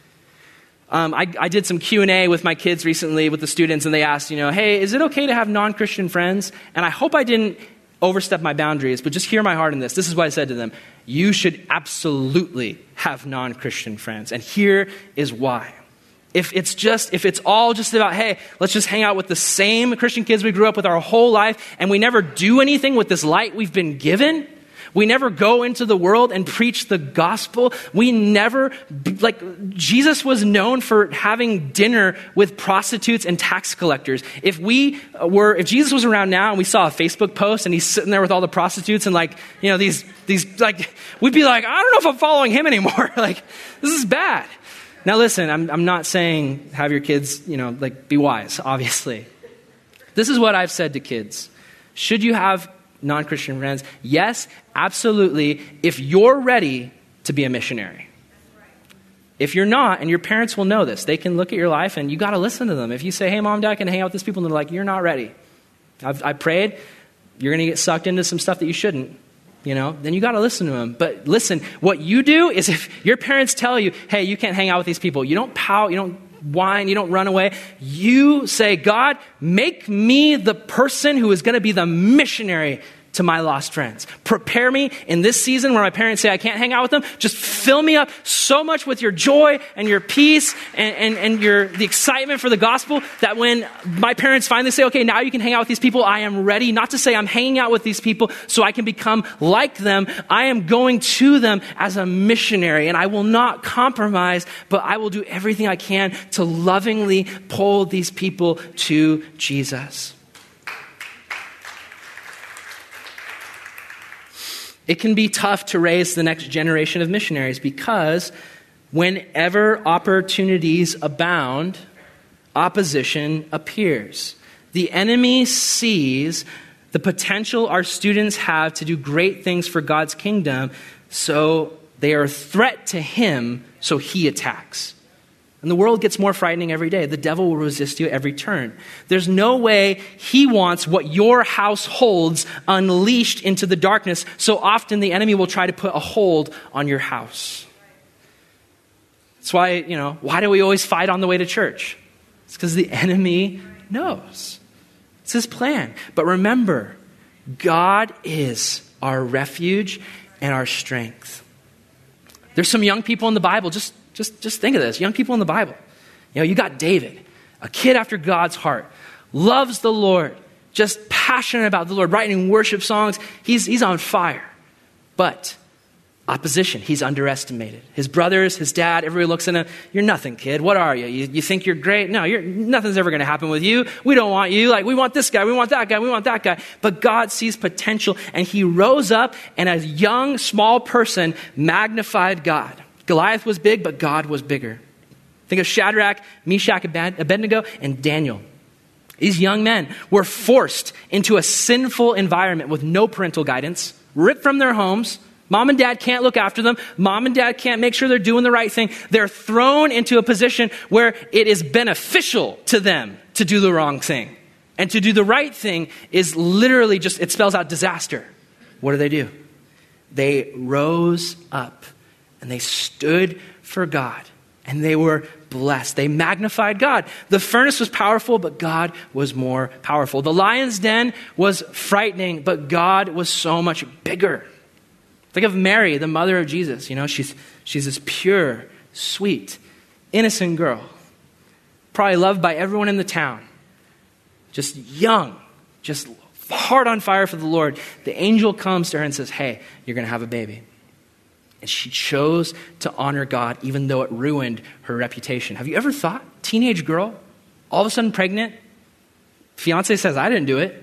Um, I, I did some Q and A with my kids recently with the students, and they asked, you know, hey, is it okay to have non-Christian friends? And I hope I didn't overstep my boundaries, but just hear my heart in this. This is what I said to them. You should absolutely have non-Christian friends. And here is why. If it's just, if it's all just about, hey, let's just hang out with the same Christian kids we grew up with our whole life, and we never do anything with this light we've been given, we never go into the world and preach the gospel. We never, like, Jesus was known for having dinner with prostitutes and tax collectors. If we were, if Jesus was around now and we saw a Facebook post and he's sitting there with all the prostitutes and like, you know, these, these, like, we'd be like, I don't know if I'm following him anymore. Like, this is bad. Now listen, I'm, I'm not saying have your kids, you know, like, be wise, obviously. This is what I've said to kids. Should you have non-Christian friends? Yes, absolutely, if you're ready to be a missionary. If you're not, and your parents will know this, they can look at your life and you got to listen to them. If you say, hey, mom, dad, I can hang out with these people, and they're like, you're not ready. I've, I prayed, you're going to get sucked into some stuff that you shouldn't, you know, then you got to listen to them. But listen, what you do is if your parents tell you, hey, you can't hang out with these people, you don't pout, you don't whine, you don't run away. You say, God, make me the person who is going to be the missionary to my lost friends. Prepare me in this season where my parents say I can't hang out with them. Just fill me up so much with your joy and your peace and, and, and your the excitement for the gospel that when my parents finally say, okay, now you can hang out with these people, I am ready. Not to say I'm hanging out with these people so I can become like them. I am going to them as a missionary, and I will not compromise, but I will do everything I can to lovingly pull these people to Jesus. It can be tough to raise the next generation of missionaries because whenever opportunities abound, opposition appears. The enemy sees the potential our students have to do great things for God's kingdom, so they are a threat to him, so he attacks. And the world gets more frightening every day. The devil will resist you at every turn. There's no way he wants what your house holds unleashed into the darkness. So often the enemy will try to put a hold on your house. That's why, you know, why do we always fight on the way to church? It's because the enemy knows. It's his plan. But remember, God is our refuge and our strength. There's some young people in the Bible, just Just, just think of this. Young people in the Bible. You know, you got David, a kid after God's heart, loves the Lord, just passionate about the Lord, writing worship songs. He's, he's on fire. But opposition, he's underestimated. His brothers, his dad, everybody looks at him. You're nothing, kid. What are you? You, you think you're great? No, you're, nothing's ever going to happen with you. We don't want you. Like, we want this guy. We want that guy. We want that guy. But God sees potential, and he rose up, and as a young, small person, magnified God. Goliath was big, but God was bigger. Think of Shadrach, Meshach, Abednego, and Daniel. These young men were forced into a sinful environment with no parental guidance, ripped from their homes. Mom and dad can't look after them. Mom and dad can't make sure they're doing the right thing. They're thrown into a position where it is beneficial to them to do the wrong thing. And to do the right thing is literally just, it spells out disaster. What do they do? They rose up. And they stood for God. And they were blessed. They magnified God. The furnace was powerful, but God was more powerful. The lion's den was frightening, but God was so much bigger. Think of Mary, the mother of Jesus. You know, she's, she's this pure, sweet, innocent girl. Probably loved by everyone in the town. Just young, just heart on fire for the Lord. The angel comes to her and says, hey, you're going to have a baby. And she chose to honor God even though it ruined her reputation. Have you ever thought, teenage girl, all of a sudden pregnant, fiance says, I didn't do it.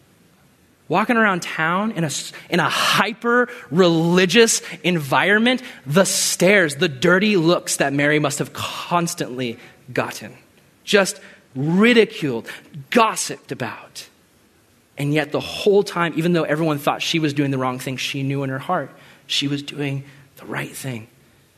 Walking around town in a, in a hyper-religious environment, the stares, the dirty looks that Mary must have constantly gotten. Just ridiculed, gossiped about. And yet the whole time, even though everyone thought she was doing the wrong thing, she knew in her heart she was doing the right thing.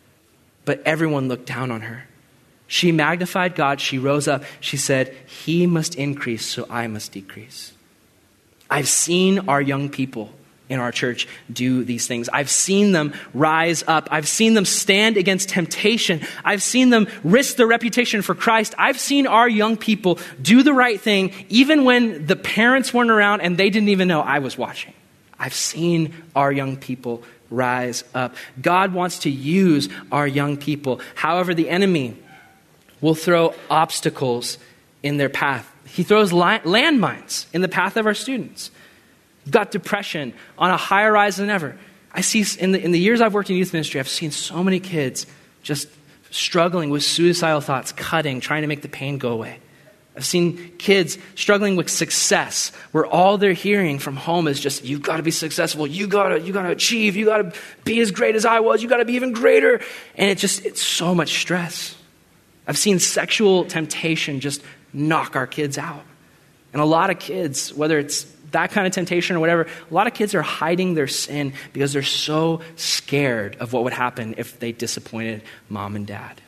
But everyone looked down on her. She magnified God. She rose up. She said, he must increase, so I must decrease. I've seen our young people in our church do these things. I've seen them rise up. I've seen them stand against temptation. I've seen them risk their reputation for Christ. I've seen our young people do the right thing even when the parents weren't around and they didn't even know I was watching. I've seen our young people rise up. God wants to use our young people. However, the enemy will throw obstacles in their path. He throws li- landmines in the path of our students. We've got depression on a higher rise than ever. I see in the, in the years I've worked in youth ministry, I've seen so many kids just struggling with suicidal thoughts, cutting, trying to make the pain go away. I've seen kids struggling with success, where all they're hearing from home is just, you've got to be successful, you got to you got to achieve, you got to be as great as I was, you got to be even greater. And it just, it's so much stress. I've seen sexual temptation just knock our kids out. And a lot of kids, whether it's that kind of temptation or whatever, a lot of kids are hiding their sin because they're so scared of what would happen if they disappointed mom and dad.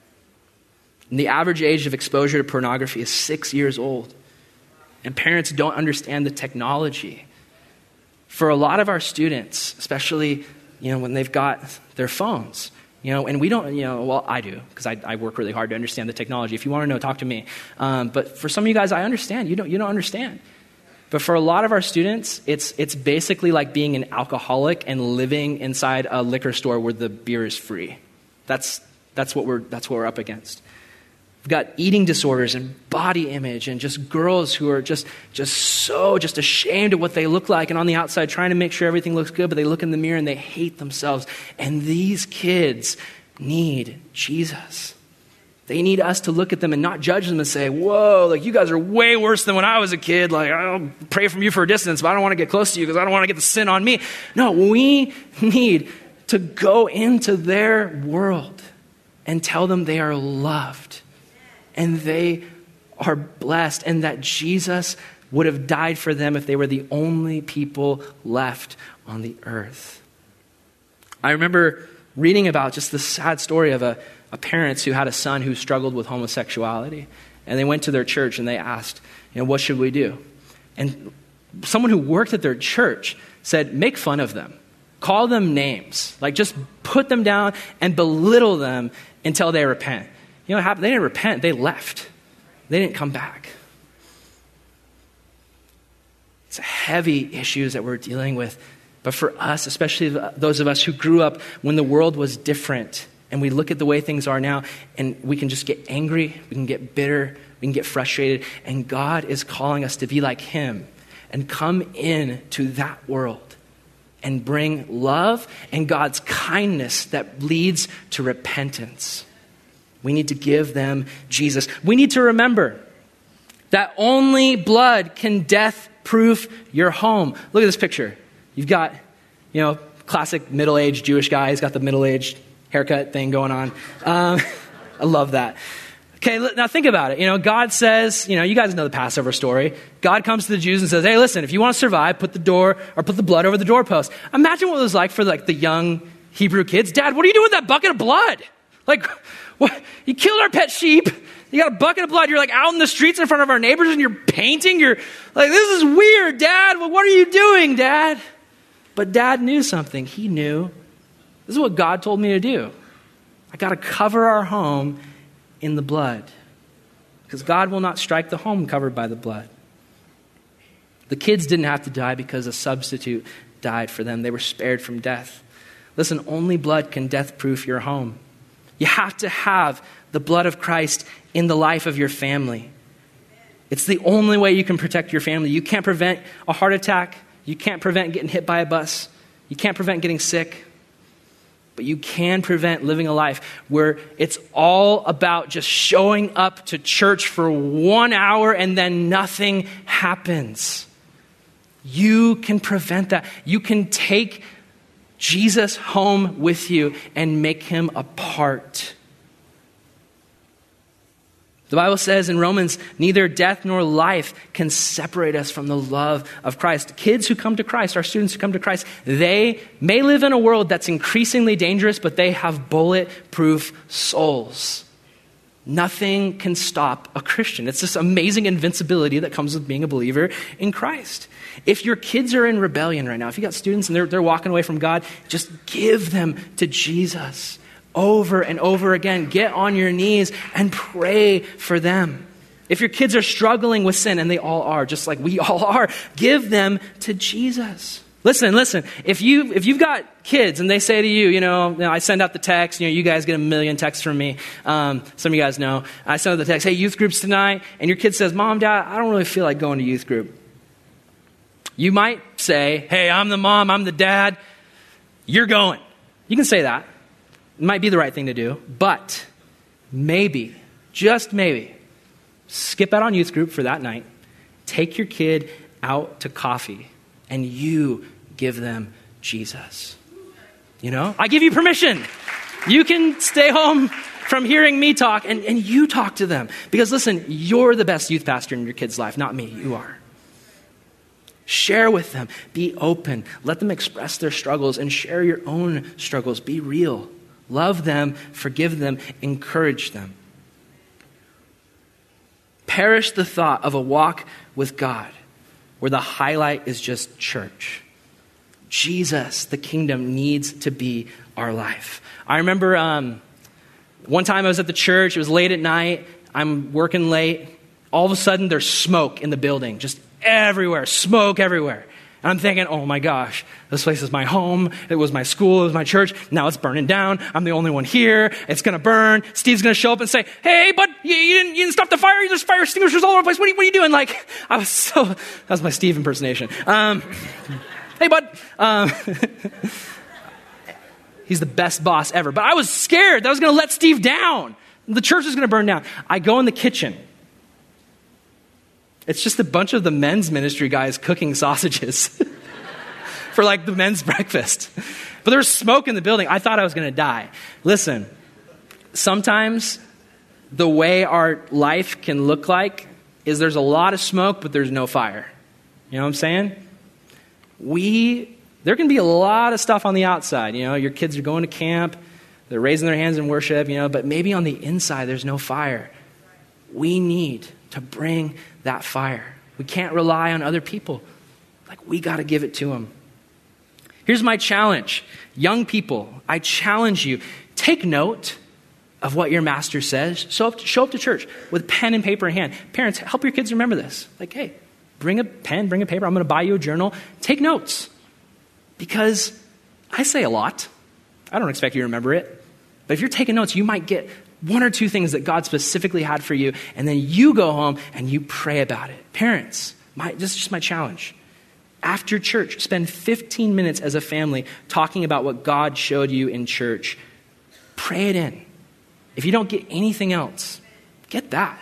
And the average age of exposure to pornography is six years old. And parents don't understand the technology. For a lot of our students, especially, you know, when they've got their phones, you know, and we don't, you know, well, I do, because I, I work really hard to understand the technology. If you want to know, talk to me. Um, but for some of you guys, I understand. You don't, you don't understand. But for a lot of our students, it's it's basically like being an alcoholic and living inside a liquor store where the beer is free. That's that's what we're that's what we're up against. We've got eating disorders and body image and just girls who are just just so just ashamed of what they look like and on the outside trying to make sure everything looks good, but they look in the mirror and they hate themselves. And these kids need Jesus. They need us to look at them and not judge them and say, whoa, like you guys are way worse than when I was a kid. Like I'll pray from you for a distance, but I don't want to get close to you because I don't want to get the sin on me. No, we need to go into their world and tell them they are loved and they are blessed and that Jesus would have died for them if they were the only people left on the earth. I remember reading about just the sad story of a A parents who had a son who struggled with homosexuality. And they went to their church and they asked, you know, what should we do? And someone who worked at their church said, make fun of them. Call them names. Like just put them down and belittle them until they repent. You know what happened? They didn't repent. They left. They didn't come back. It's heavy issues that we're dealing with. But for us, especially those of us who grew up when the world was different, and we look at the way things are now, and we can just get angry, we can get bitter, we can get frustrated, and God is calling us to be like him and come in to that world and bring love and God's kindness that leads to repentance. We need to give them Jesus. We need to remember that only blood can death-proof your home. Look at this picture. You've got, you know, classic middle-aged Jewish guy. He's got the middle-aged haircut thing going on. Um, I love that. Okay, now think about it. You know, God says, you know, you guys know the Passover story. God comes to the Jews and says, hey, listen, if you want to survive, put the door or put the blood over the doorpost. Imagine what it was like for like the young Hebrew kids. Dad, what are you doing with that bucket of blood? Like, what? You killed our pet sheep. You got a bucket of blood. You're like out in the streets in front of our neighbors and you're painting. You're like, this is weird, Dad. Well, what are you doing, Dad? But Dad knew something. He knew. This is what God told me to do. I got to cover our home in the blood because God will not strike the home covered by the blood. The kids didn't have to die because a substitute died for them. They were spared from death. Listen, only blood can death-proof your home. You have to have the blood of Christ in the life of your family. It's the only way you can protect your family. You can't prevent a heart attack. You can't prevent getting hit by a bus. You can't prevent getting sick. But you can prevent living a life where it's all about just showing up to church for one hour and then nothing happens. You can prevent that. You can take Jesus home with you and make him a part. The Bible says in Romans, neither death nor life can separate us from the love of Christ. Kids who come to Christ, our students who come to Christ, they may live in a world that's increasingly dangerous, but they have bulletproof souls. Nothing can stop a Christian. It's this amazing invincibility that comes with being a believer in Christ. If your kids are in rebellion right now, if you got students and they're, they're walking away from God, just give them to Jesus. Over and over again, get on your knees and pray for them. If your kids are struggling with sin, and they all are, just like we all are, give them to Jesus. Listen, listen, if, you, if you've got kids and they say to you, you know, you know I send out the text, you know, you guys get a million texts from me. Um, some of you guys know. I send out the text, hey, youth group's tonight, and your kid says, Mom, Dad, I don't really feel like going to youth group. You might say, hey, I'm the mom, I'm the dad, you're going. You can say that. It might be the right thing to do, but maybe, just maybe, skip out on youth group for that night, take your kid out to coffee, and you give them Jesus. You know, I give you permission. You can stay home from hearing me talk, and, and you talk to them. Because listen, you're the best youth pastor in your kid's life, not me, you are. Share with them, be open, let them express their struggles, and share your own struggles, be real. Love them, forgive them, encourage them. Perish the thought of a walk with God where the highlight is just church. Jesus, the kingdom, needs to be our life. I remember um, one time I was at the church. It was late at night. I'm working late. All of a sudden, there's smoke in the building, just everywhere, smoke everywhere. And I'm thinking, oh my gosh, this place is my home. It was my school. It was my church. Now it's burning down. I'm the only one here. It's going to burn. Steve's going to show up and say, hey, bud, you, you, didn't, you didn't stop the fire. There's fire extinguishers all over the place. What are you, what are you doing? Like, I was so, that was my Steve impersonation. Um, hey, bud. Um, he's the best boss ever. But I was scared that I was going to let Steve down. The church is going to burn down. I go in the kitchen. It's just a bunch of the men's ministry guys cooking sausages for like the men's breakfast. But there's smoke in the building. I thought I was going to die. Listen, sometimes the way our life can look like is there's a lot of smoke, but there's no fire. You know what I'm saying? We, there can be a lot of stuff on the outside. You know, your kids are going to camp. They're raising their hands in worship, you know, but maybe on the inside there's no fire. We need to bring that fire. We can't rely on other people. Like, we got to give it to them. Here's my challenge. Young people, I challenge you, take note of what your master says. Show up, show up to church with pen and paper in hand. Parents, help your kids remember this. Like, hey, bring a pen, bring a paper. I'm going to buy you a journal. Take notes. Because I say a lot. I don't expect you to remember it. But if you're taking notes, you might get one or two things that God specifically had for you, and then you go home and you pray about it. Parents, my, this is just my challenge. After church, spend fifteen minutes as a family talking about what God showed you in church. Pray it in. If you don't get anything else, get that.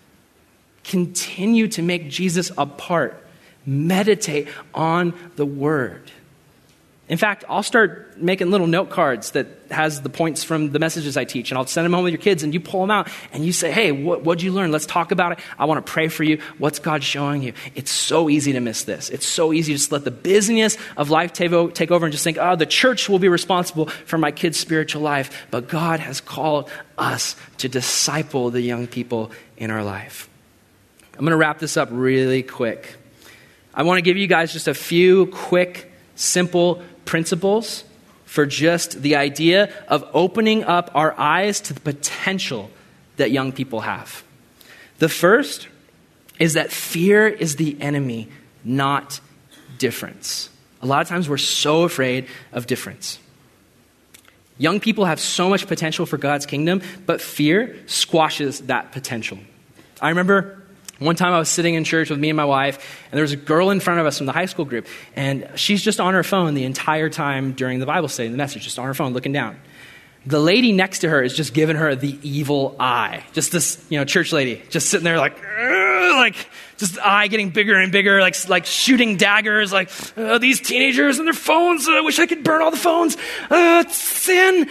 Continue to make Jesus a part. Meditate on the word. In fact, I'll start making little note cards that has the points from the messages I teach, and I'll send them home with your kids, and you pull them out, and you say, hey, what, what'd you learn? Let's talk about it. I want to pray for you. What's God showing you? It's so easy to miss this. It's so easy to just let the busyness of life take over and just think, oh, the church will be responsible for my kids' spiritual life. But God has called us to disciple the young people in our life. I'm going to wrap this up really quick. I want to give you guys just a few quick, simple principles for just the idea of opening up our eyes to the potential that young people have. The first is that fear is the enemy, not difference. A lot of times we're so afraid of difference. Young people have so much potential for God's kingdom, but fear squashes that potential. I remember one time I was sitting in church with me and my wife, and there was a girl in front of us from the high school group, and she's just on her phone the entire time during the Bible study, the message, just on her phone looking down. The lady next to her is just giving her the evil eye. Just this, you know, church lady, just sitting there like, like just eye getting bigger and bigger, like like shooting daggers, like uh, these teenagers and their phones. I wish I could burn all the phones. Uh, it's sin.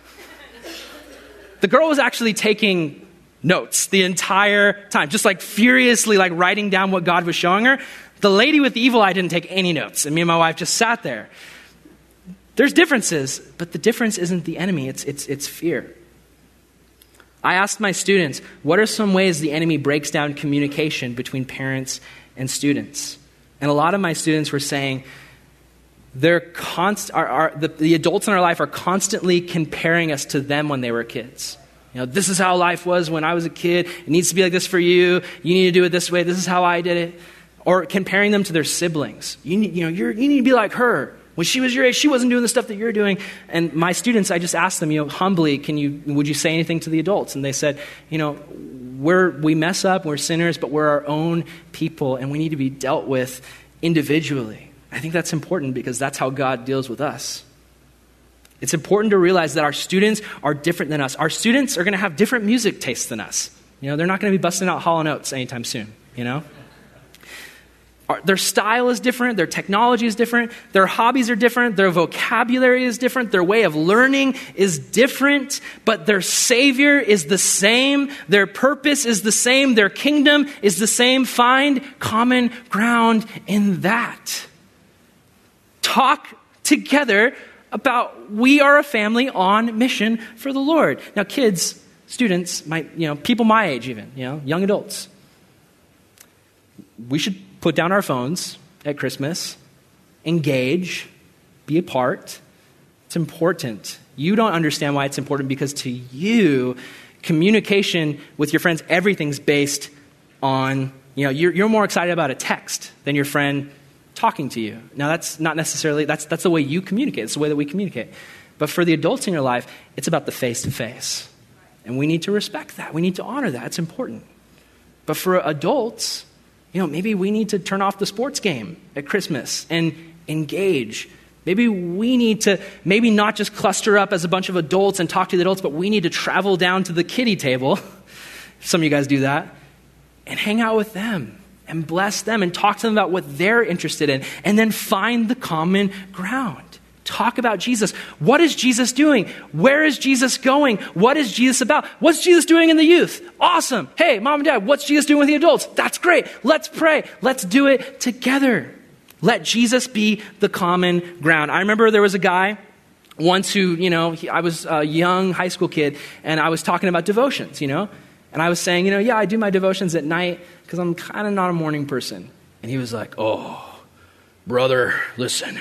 The girl was actually taking notes the entire time, just like furiously like writing down what God was showing her. The lady with the evil eye didn't take any notes, and me and my wife just sat there. There's differences, but the difference isn't the enemy, it's it's it's fear. I asked my students, what are some ways the enemy breaks down communication between parents and students? And a lot of my students were saying they're const- are, are, the, the adults in our life are constantly comparing us to them when they were kids. You know, this is how life was when I was a kid. It needs to be like this for you. You need to do it this way. This is how I did it. Or comparing them to their siblings. You need, you know, you're, you need to be like her. When she was your age, she wasn't doing the stuff that you're doing. And my students, I just asked them, you know, humbly, can you, would you say anything to the adults? And they said, you know, we're, we mess up, we're sinners, but we're our own people, and we need to be dealt with individually. I think that's important because that's how God deals with us. It's important to realize that our students are different than us. Our students are going to have different music tastes than us. You know, they're not going to be busting out Hall and Oates anytime soon, you know? Our, their style is different. Their technology is different. Their hobbies are different. Their vocabulary is different. Their way of learning is different. But their Savior is the same. Their purpose is the same. Their kingdom is the same. Find common ground in that. Talk together about we are a family on mission for the Lord. Now, kids, students, my, you know, people my age even, you know, young adults, we should put down our phones at Christmas, engage, be a part. It's important. You don't understand why it's important because to you, communication with your friends, everything's based on You know, you're, you're more excited about a text than your friend talking to you. Now, that's not necessarily, that's, that's the way you communicate. It's the way that we communicate. But for the adults in your life, it's about the face-to-face. And we need to respect that. We need to honor that. It's important. But for adults, you know, maybe we need to turn off the sports game at Christmas and engage. Maybe we need to maybe not just cluster up as a bunch of adults and talk to the adults, but we need to travel down to the kiddie table. Some of you guys do that. And hang out with them and bless them and talk to them about what they're interested in. And then find the common ground. Talk about Jesus. What is Jesus doing? Where is Jesus going? What is Jesus about? What's Jesus doing in the youth? Awesome. Hey, mom and dad, what's Jesus doing with the adults? That's great. Let's pray. Let's do it together. Let Jesus be the common ground. I remember there was a guy once who, you know, he, I was a young high school kid, and I was talking about devotions, you know, and I was saying, you know, yeah, I do my devotions at night because I'm kind of not a morning person. And he was like, oh, brother, listen.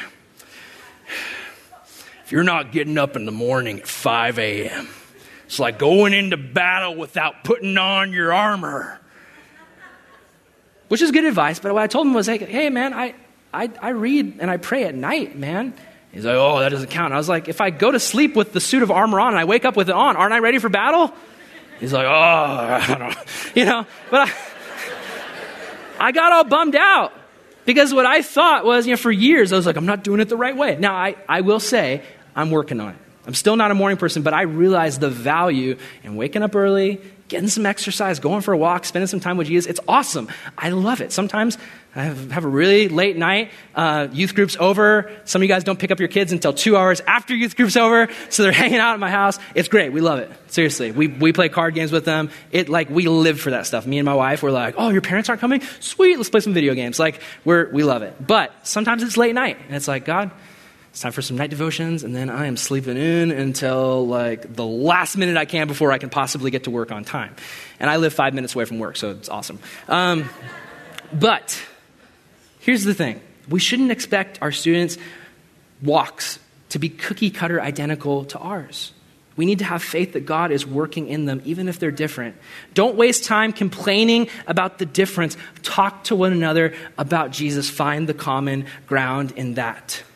If you're not getting up in the morning at five a.m., it's like going into battle without putting on your armor. Which is good advice, but what I told him was, like, hey, man, I, I, I read and I pray at night, man. He's like, oh, that doesn't count. I was like, if I go to sleep with the suit of armor on and I wake up with it on, aren't I ready for battle? He's like, oh, I don't know. You know, but I, I got all bummed out. Because what I thought was, you know, for years, I was like, I'm not doing it the right way. Now, I, I will say, I'm working on it. I'm still not a morning person, but I realize the value in waking up early, getting some exercise, going for a walk, spending some time with Jesus. It's awesome. I love it. Sometimes I have, have a really late night. Uh, youth group's over. Some of you guys don't pick up your kids until two hours after youth group's over, so they're hanging out at my house. It's great. We love it. Seriously. We we play card games with them. It like we live for that stuff. Me and my wife, we're like, oh, your parents aren't coming? Sweet. Let's play some video games. Like we're we love it. But sometimes it's late night, and it's like, God, it's time for some night devotions, and then I am sleeping in until like the last minute I can before I can possibly get to work on time. And I live five minutes away from work, so it's awesome. Um, but here's the thing. We shouldn't expect our students' walks to be cookie cutter identical to ours. We need to have faith that God is working in them, even if they're different. Don't waste time complaining about the difference. Talk to one another about Jesus. Find the common ground in that.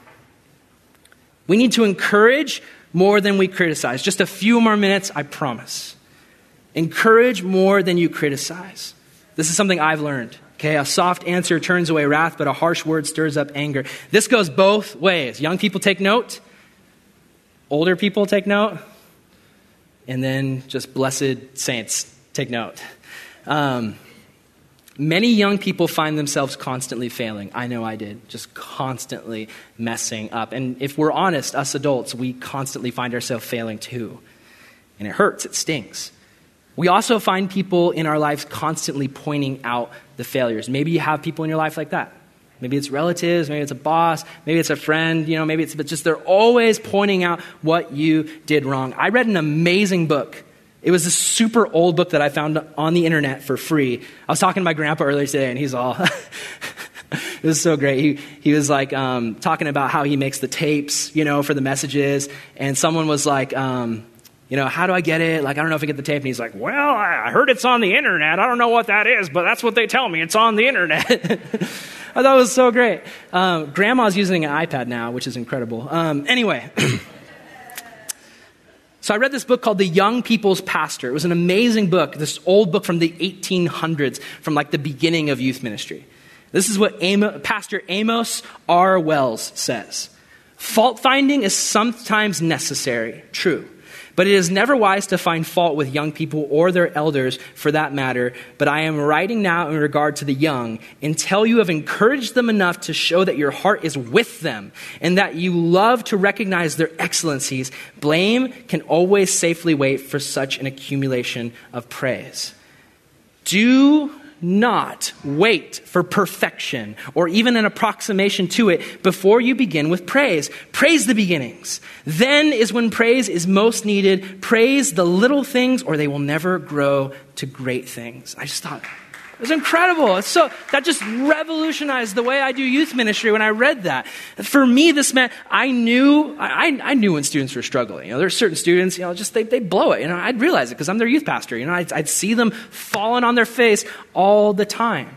We need to encourage more than we criticize. Just a few more minutes, I promise. Encourage more than you criticize. This is something I've learned. Okay, a soft answer turns away wrath, but a harsh word stirs up anger. This goes both ways. Young people take note. Older people take note. And then just blessed saints take note. Um, Many young people find themselves constantly failing. I know I did. Just constantly messing up. And if we're honest, us adults, we constantly find ourselves failing too. And it hurts. It stings. We also find people in our lives constantly pointing out the failures. Maybe you have people in your life like that. Maybe it's relatives. Maybe it's a boss. Maybe it's a friend. You know, maybe it's but just they're always pointing out what you did wrong. I read an amazing book. It was a super old book that I found on the internet for free. I was talking to my grandpa earlier today, and he's all, it was so great. He he was like um, talking about how he makes the tapes, you know, for the messages. And someone was like, um, you know, how do I get it? Like, I don't know if I get the tape. And he's like, well, I heard it's on the internet. I don't know what that is, but that's what they tell me. It's on the internet. I thought it was so great. Um, Grandma's using an iPad now, which is incredible. Um, anyway. So I read this book called The Young People's Pastor. It was an amazing book, this old book from the eighteen hundreds, from like the beginning of youth ministry. This is what Amos, Pastor Amos R. Wells says. Fault finding is sometimes necessary, true. But it is never wise to find fault with young people or their elders for that matter. But I am writing now in regard to the young until you have encouraged them enough to show that your heart is with them and that you love to recognize their excellencies. Blame can always safely wait for such an accumulation of praise. Do not wait for perfection or even an approximation to it before you begin with praise. Praise the beginnings. Then is when praise is most needed. Praise the little things or they will never grow to great things. I just thought it was incredible. It's so that just revolutionized the way I do youth ministry when I read that. For me, this meant I knew I, I knew when students were struggling. You know, there's certain students, you know, just they they blow it. You know, I'd realize it because I'm their youth pastor. You know, I'd, I'd see them falling on their face all the time.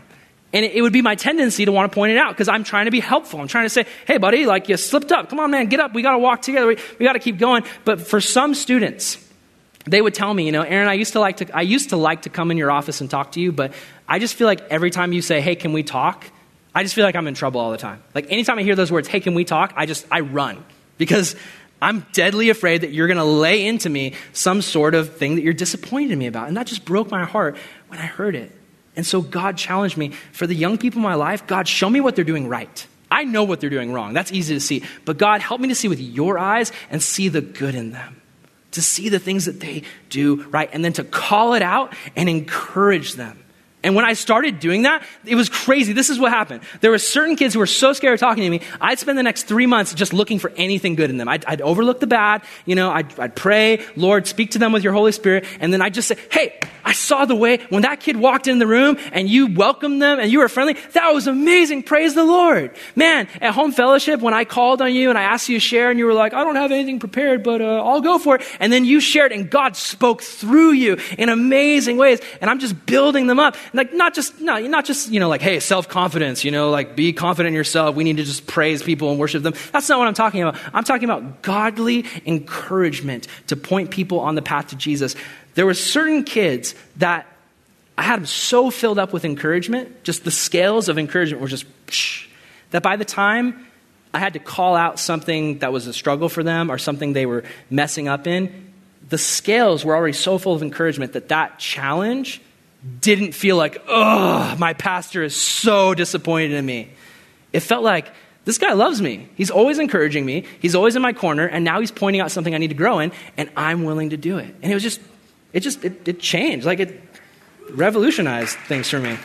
And it, it would be my tendency to want to point it out because I'm trying to be helpful. I'm trying to say, hey, buddy, like you slipped up. Come on, man, get up. We got to walk together. We, we got to keep going. But for some students, they would tell me, you know, Aaron, I used to like to, I used to like to come in your office and talk to you, but I just feel like every time you say, hey, can we talk? I just feel like I'm in trouble all the time. Like anytime I hear those words, hey, can we talk? I just, I run because I'm deadly afraid that you're going to lay into me some sort of thing that you're disappointed in me about. And that just broke my heart when I heard it. And so God challenged me for the young people in my life. God, show me what they're doing right. I know what they're doing wrong. That's easy to see. But God, help me to see with your eyes and see the good in them, to see the things that they do right, and then to call it out and encourage them. And when I started doing that, it was crazy. This is what happened. There were certain kids who were so scared of talking to me, I'd spend the next three months just looking for anything good in them. I'd, I'd overlook the bad. You know, I'd, I'd pray, Lord, speak to them with your Holy Spirit. And then I'd just say, hey, I saw the way when that kid walked in the room and you welcomed them and you were friendly. That was amazing. Praise the Lord. Man, at home fellowship, when I called on you and I asked you to share and you were like, I don't have anything prepared, but uh, I'll go for it. And then you shared and God spoke through you in amazing ways. And I'm just building them up. Like not just, no, not just, you know, like, hey, self-confidence, you know, like be confident in yourself. We need to just praise people and worship them. That's not what I'm talking about. I'm talking about godly encouragement to point people on the path to Jesus. There were certain kids that I had them so filled up with encouragement, just the scales of encouragement were just, psh, that by the time I had to call out something that was a struggle for them or something they were messing up in, the scales were already so full of encouragement that that challenge didn't feel like, oh, my pastor is so disappointed in me. It felt like, this guy loves me. He's always encouraging me. He's always in my corner. And now he's pointing out something I need to grow in. And I'm willing to do it. And it was just, it just, it, it changed. Like it revolutionized things for me.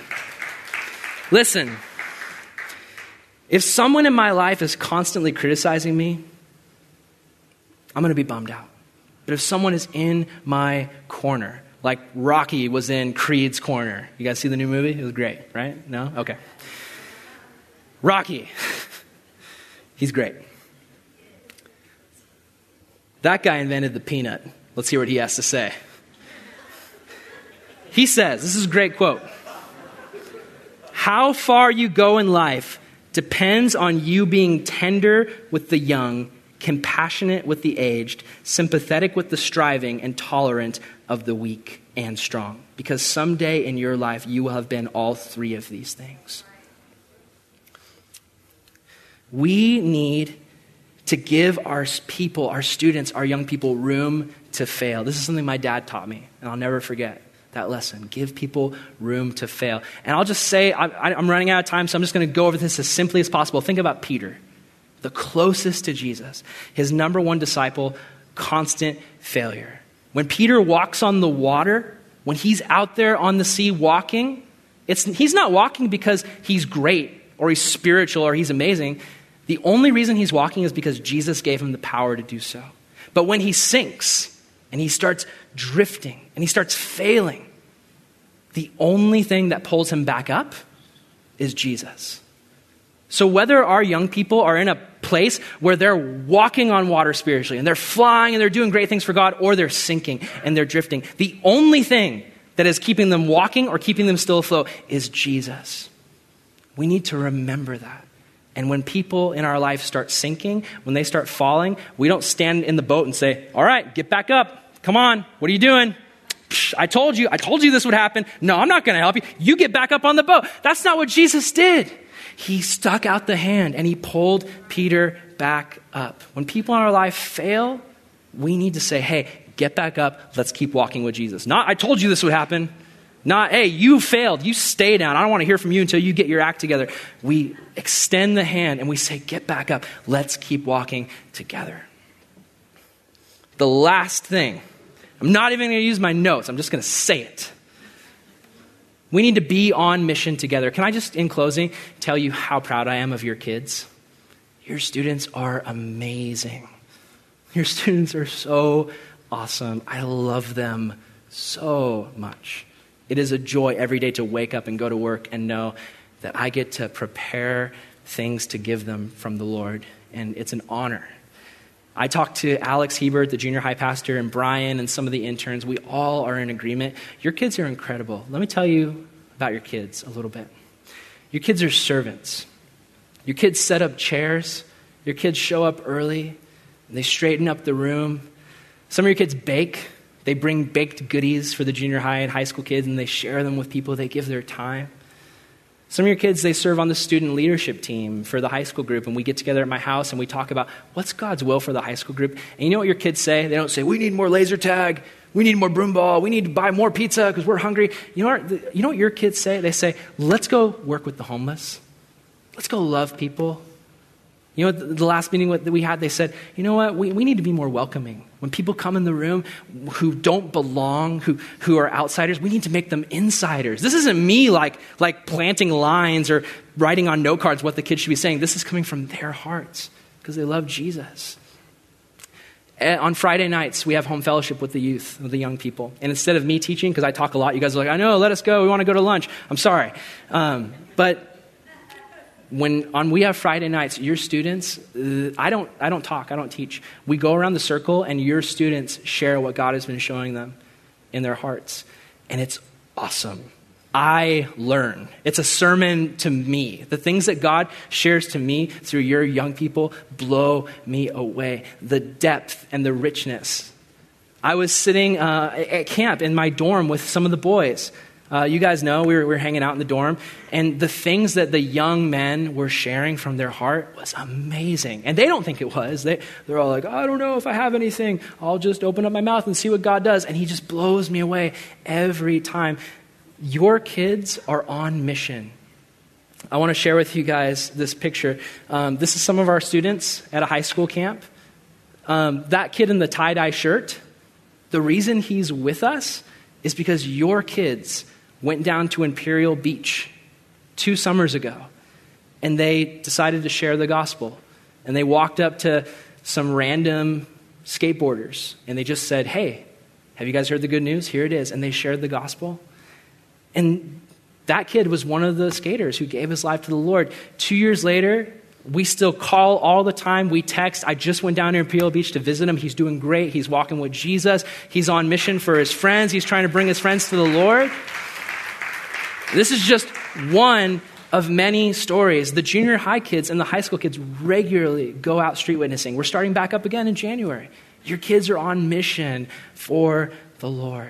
Listen, if someone in my life is constantly criticizing me, I'm going to be bummed out. But if someone is in my corner, like Rocky was in Creed's corner. You guys see the new movie? It was great, right? No? Okay. Rocky. He's great. That guy invented the peanut. Let's hear what he has to say. He says, this is a great quote. How far you go in life depends on you being tender with the young, compassionate with the aged, sympathetic with the striving, and tolerant of the weak and strong. Because someday in your life, you will have been all three of these things. We need to give our people, our students, our young people room to fail. This is something my dad taught me, and I'll never forget that lesson. Give people room to fail. And I'll just say, I, I'm running out of time, so I'm just going to go over this as simply as possible. Think about Peter, the closest to Jesus, his number one disciple, constant failure. When Peter walks on the water, when he's out there on the sea walking, it's, he's not walking because he's great or he's spiritual or he's amazing. The only reason he's walking is because Jesus gave him the power to do so. But when he sinks and he starts drifting and he starts failing, the only thing that pulls him back up is Jesus. So whether our young people are in a place where they're walking on water spiritually and they're flying and they're doing great things for God, or they're sinking and they're drifting, the only thing that is keeping them walking or keeping them still afloat is Jesus. We need to remember that. And when people in our life start sinking, when they start falling, we don't stand in the boat and say, all right, get back up. Come on. What are you doing? Psh, I told you. I told you this would happen. No, I'm not going to help you. You get back up on the boat. That's not what Jesus did. He stuck out the hand and he pulled Peter back up. When people in our life fail, we need to say, hey, get back up. Let's keep walking with Jesus. Not, I told you this would happen. Not, hey, you failed. You stay down. I don't want to hear from you until you get your act together. We extend the hand and we say, get back up. Let's keep walking together. The last thing, I'm not even going to use my notes. I'm just going to say it. We need to be on mission together. Can I just, in closing, tell you how proud I am of your kids? Your students are amazing. Your students are so awesome. I love them so much. It is a joy every day to wake up and go to work and know that I get to prepare things to give them from the Lord. And it's an honor. I talked to Alex Hebert, the junior high pastor, and Brian and some of the interns. We all are in agreement. Your kids are incredible. Let me tell you about your kids a little bit. Your kids are servants. Your kids set up chairs. Your kids show up early. And they straighten up the room. Some of your kids bake. They bring baked goodies for the junior high and high school kids, and they share them with people. They give their time. Some of your kids, they serve on the student leadership team for the high school group, and we get together at my house and we talk about what's God's will for the high school group. And you know what your kids say? They don't say, we need more laser tag, we need more broom ball, we need to buy more pizza because we're hungry. You know what, you know what your kids say? They say, let's go work with the homeless. Let's go love people. You know, the last meeting that we had, they said, you know what, we, we need to be more welcoming. When people come in the room who don't belong, who, who are outsiders, we need to make them insiders. This isn't me like, like planting lines or writing on note cards what the kids should be saying. This is coming from their hearts because they love Jesus. And on Friday nights, we have home fellowship with the youth, with the young people. And instead of me teaching, because I talk a lot, you guys are like, I know, let us go. We want to go to lunch. I'm sorry. Um, but... When on we have Friday nights, your students, uh, I don't I don't talk, I don't teach. We go around the circle and your students share what God has been showing them in their hearts. And it's awesome. I learn. It's a sermon to me. The things that God shares to me through your young people blow me away. The depth and the richness. I was sitting uh, at camp in my dorm with some of the boys. Uh, you guys know we were, we were hanging out in the dorm, and the things that the young men were sharing from their heart was amazing. And they don't think it was. They, they're all like, I don't know if I have anything. I'll just open up my mouth and see what God does. And he just blows me away every time. Your kids are on mission. I want to share with you guys this picture. Um, this is some of our students at a high school camp. Um, that kid in the tie-dye shirt, the reason he's with us is because your kids went down to Imperial Beach two summers ago, and they decided to share the gospel. And they walked up to some random skateboarders, and they just said, hey, have you guys heard the good news? Here it is. And they shared the gospel. And that kid was one of the skaters who gave his life to the Lord. Two years later, we still call all the time. We text. I just went down to Imperial Beach to visit him. He's doing great. He's walking with Jesus. He's on mission for his friends. He's trying to bring his friends to the Lord. This is just one of many stories. The junior high kids and the high school kids regularly go out street witnessing. We're starting back up again in January. Your kids are on mission for the Lord.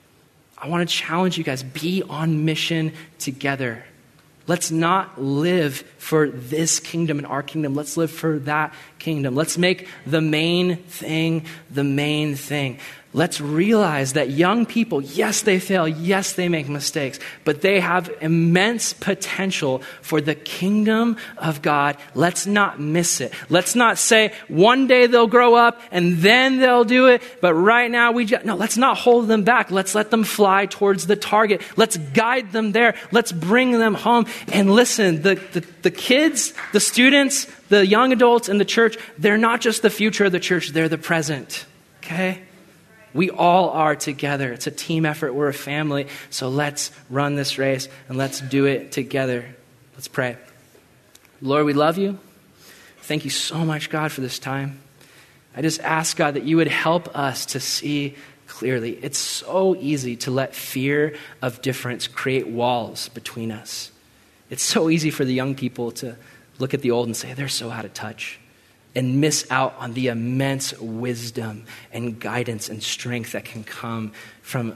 I want to challenge you guys, be on mission together. Let's not live for this kingdom and our kingdom. Let's live for that kingdom. Let's make the main thing the main thing. Let's realize that young people, yes, they fail. Yes, they make mistakes, but they have immense potential for the kingdom of God. Let's not miss it. Let's not say one day they'll grow up and then they'll do it. But right now we just, no, let's not hold them back. Let's let them fly towards the target. Let's guide them there. Let's bring them home. And listen, the, the, the kids, the students, the young adults in the church, they're not just the future of the church. They're the present. Okay? We all are together. It's a team effort. We're a family. So let's run this race and let's do it together. Let's pray. Lord, we love you. Thank you so much, God, for this time. I just ask, God, that you would help us to see clearly. It's so easy to let fear of difference create walls between us. It's so easy for the young people to look at the old and say, they're so out of touch, and miss out on the immense wisdom and guidance and strength that can come from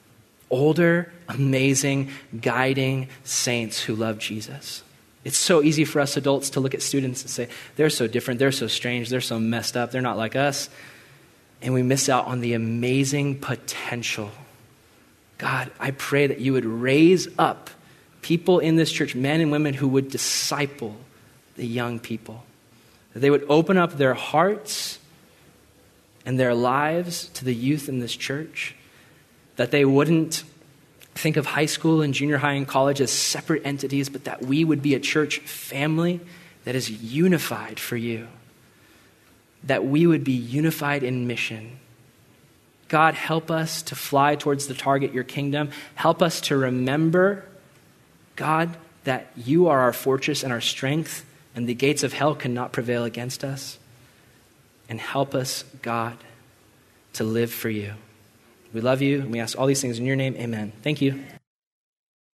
older, amazing, guiding saints who love Jesus. It's so easy for us adults to look at students and say, they're so different, they're so strange, they're so messed up, they're not like us. And we miss out on the amazing potential. God, I pray that you would raise up people in this church, men and women who would disciple the young people. That they would open up their hearts and their lives to the youth in this church. That they wouldn't think of high school and junior high and college as separate entities, but that we would be a church family that is unified for you. That we would be unified in mission. God, help us to fly towards the target, your kingdom. Help us to remember, God, that you are our fortress and our strength, and the gates of hell cannot prevail against us. And help us, God, to live for you. We love you, and we ask all these things in your name. Amen. Thank you.